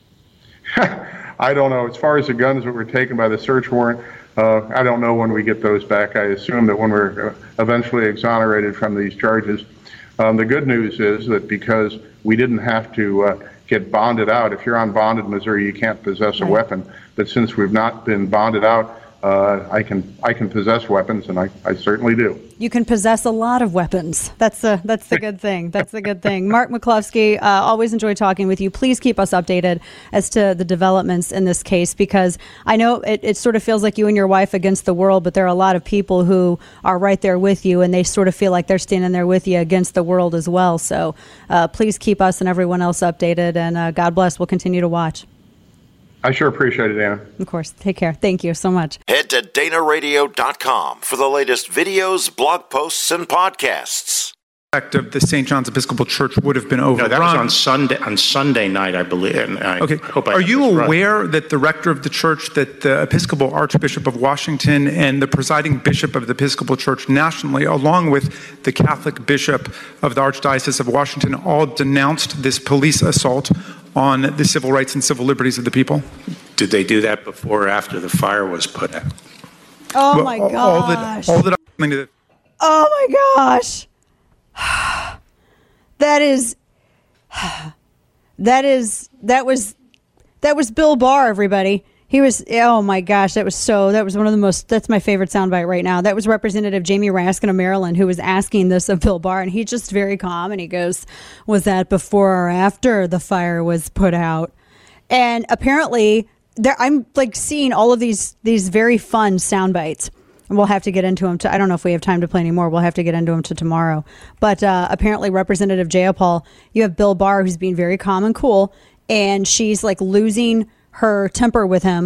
I don't know. As far as the guns that were taken by the search warrant, uh, I don't know when we get those back. I assume that when we're eventually exonerated from these charges. Um, the good news is that because we didn't have to uh, get bonded out. If you're on bond in Missouri, you can't possess a right. weapon. But since we've not been bonded out, uh, I can I can possess weapons, and I, I certainly do. You can possess a lot of weapons. That's the that's the good thing. That's the good thing. Mark McCloskey, uh, always enjoy talking with you. Please keep us updated as to the developments in this case, because I know it, it sort of feels like you and your wife against the world, but there are a lot of people who are right there with you, and they sort of feel like they're standing there with you against the world as well. So uh, please keep us and everyone else updated, and uh, God bless. We'll continue to watch. I sure appreciate it, Anna. Of course. Take care. Thank you so much. Head to Dana Radio dot com for the latest videos, blog posts, and podcasts. Of the Saint John's Episcopal Church would have been overrun. No, that was on Sunday. On Sunday night, I believe. And I okay. Hope I Are you aware right. that the rector of the church, that the Episcopal Archbishop of Washington, and the presiding bishop of the Episcopal Church nationally, along with the Catholic bishop of the Archdiocese of Washington, all denounced this police assault on the civil rights and civil liberties of the people? Did they do that before or after the fire was put out? Oh well, my all, gosh! All that, all that I'm to oh my gosh! That is, that is, that was, that was Bill Barr, everybody. He was, oh my gosh, that was so, that was one of the most, that's my favorite soundbite right now. That was Representative Jamie Raskin of Maryland who was asking this of Bill Barr, and he's just very calm, and he goes, was that before or after the fire was put out? And apparently, there, I'm like seeing all of these, these very fun sound bites. And we'll have to get into them. To, I don't know if we have time to play anymore. We'll have to get into them to tomorrow. But uh, apparently, Representative Jayapal, you have Bill Barr, who's being very calm and cool, and she's like losing her temper with him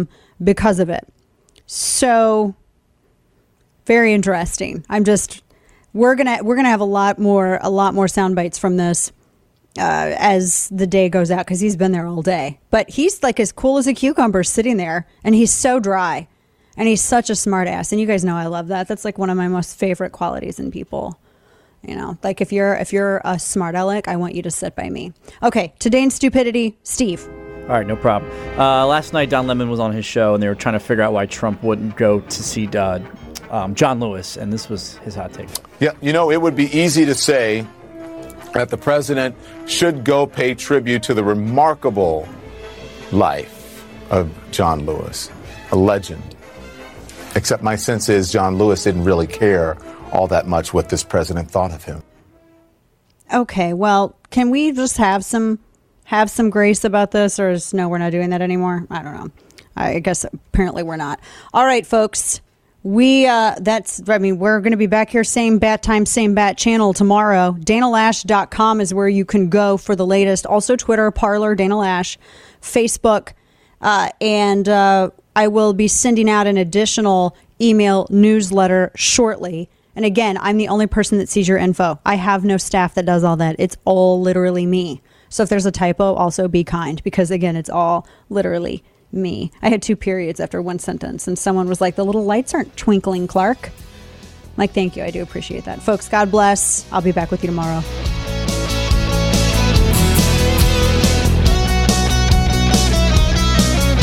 because of it. So very interesting. I'm just we're gonna we're gonna have a lot more a lot more sound bites from this uh, as the day goes out, because he's been there all day. But he's like as cool as a cucumber sitting there, and he's so dry, and he's such a smart ass. And you guys know I love that. That's like one of my most favorite qualities in people. You know, like if you're if you're a smart aleck, I want you to sit by me. Okay, today in stupidity, Steve. All right, no problem. Uh, last night, Don Lemon was on his show, and they were trying to figure out why Trump wouldn't go to see uh, um, John Lewis, and this was his hot take. Yeah, you know, it would be easy to say that the president should go pay tribute to the remarkable life of John Lewis, a legend. Except my sense is John Lewis didn't really care all that much what this president thought of him. Okay, well, can we just have some have some grace about this, or is, no, we're not doing that anymore? I don't know. I guess apparently we're not. All right, folks. We, uh, that's, I mean, we're going to be back here, same bat time, same bat channel tomorrow. Dana Lash dot com is where you can go for the latest. Also Twitter, Parler, Dana Lash, Facebook, uh, and uh, I will be sending out an additional email newsletter shortly. And again, I'm the only person that sees your info. I have no staff that does all that. It's all literally me. So if there's a typo, also be kind, because again, it's all literally me. I had two periods after one sentence, and someone was like, the little lights aren't twinkling, Clark. I'm like, thank you. I do appreciate that. Folks, God bless. I'll be back with you tomorrow.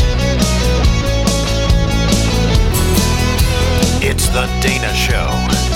It's The Dana Show.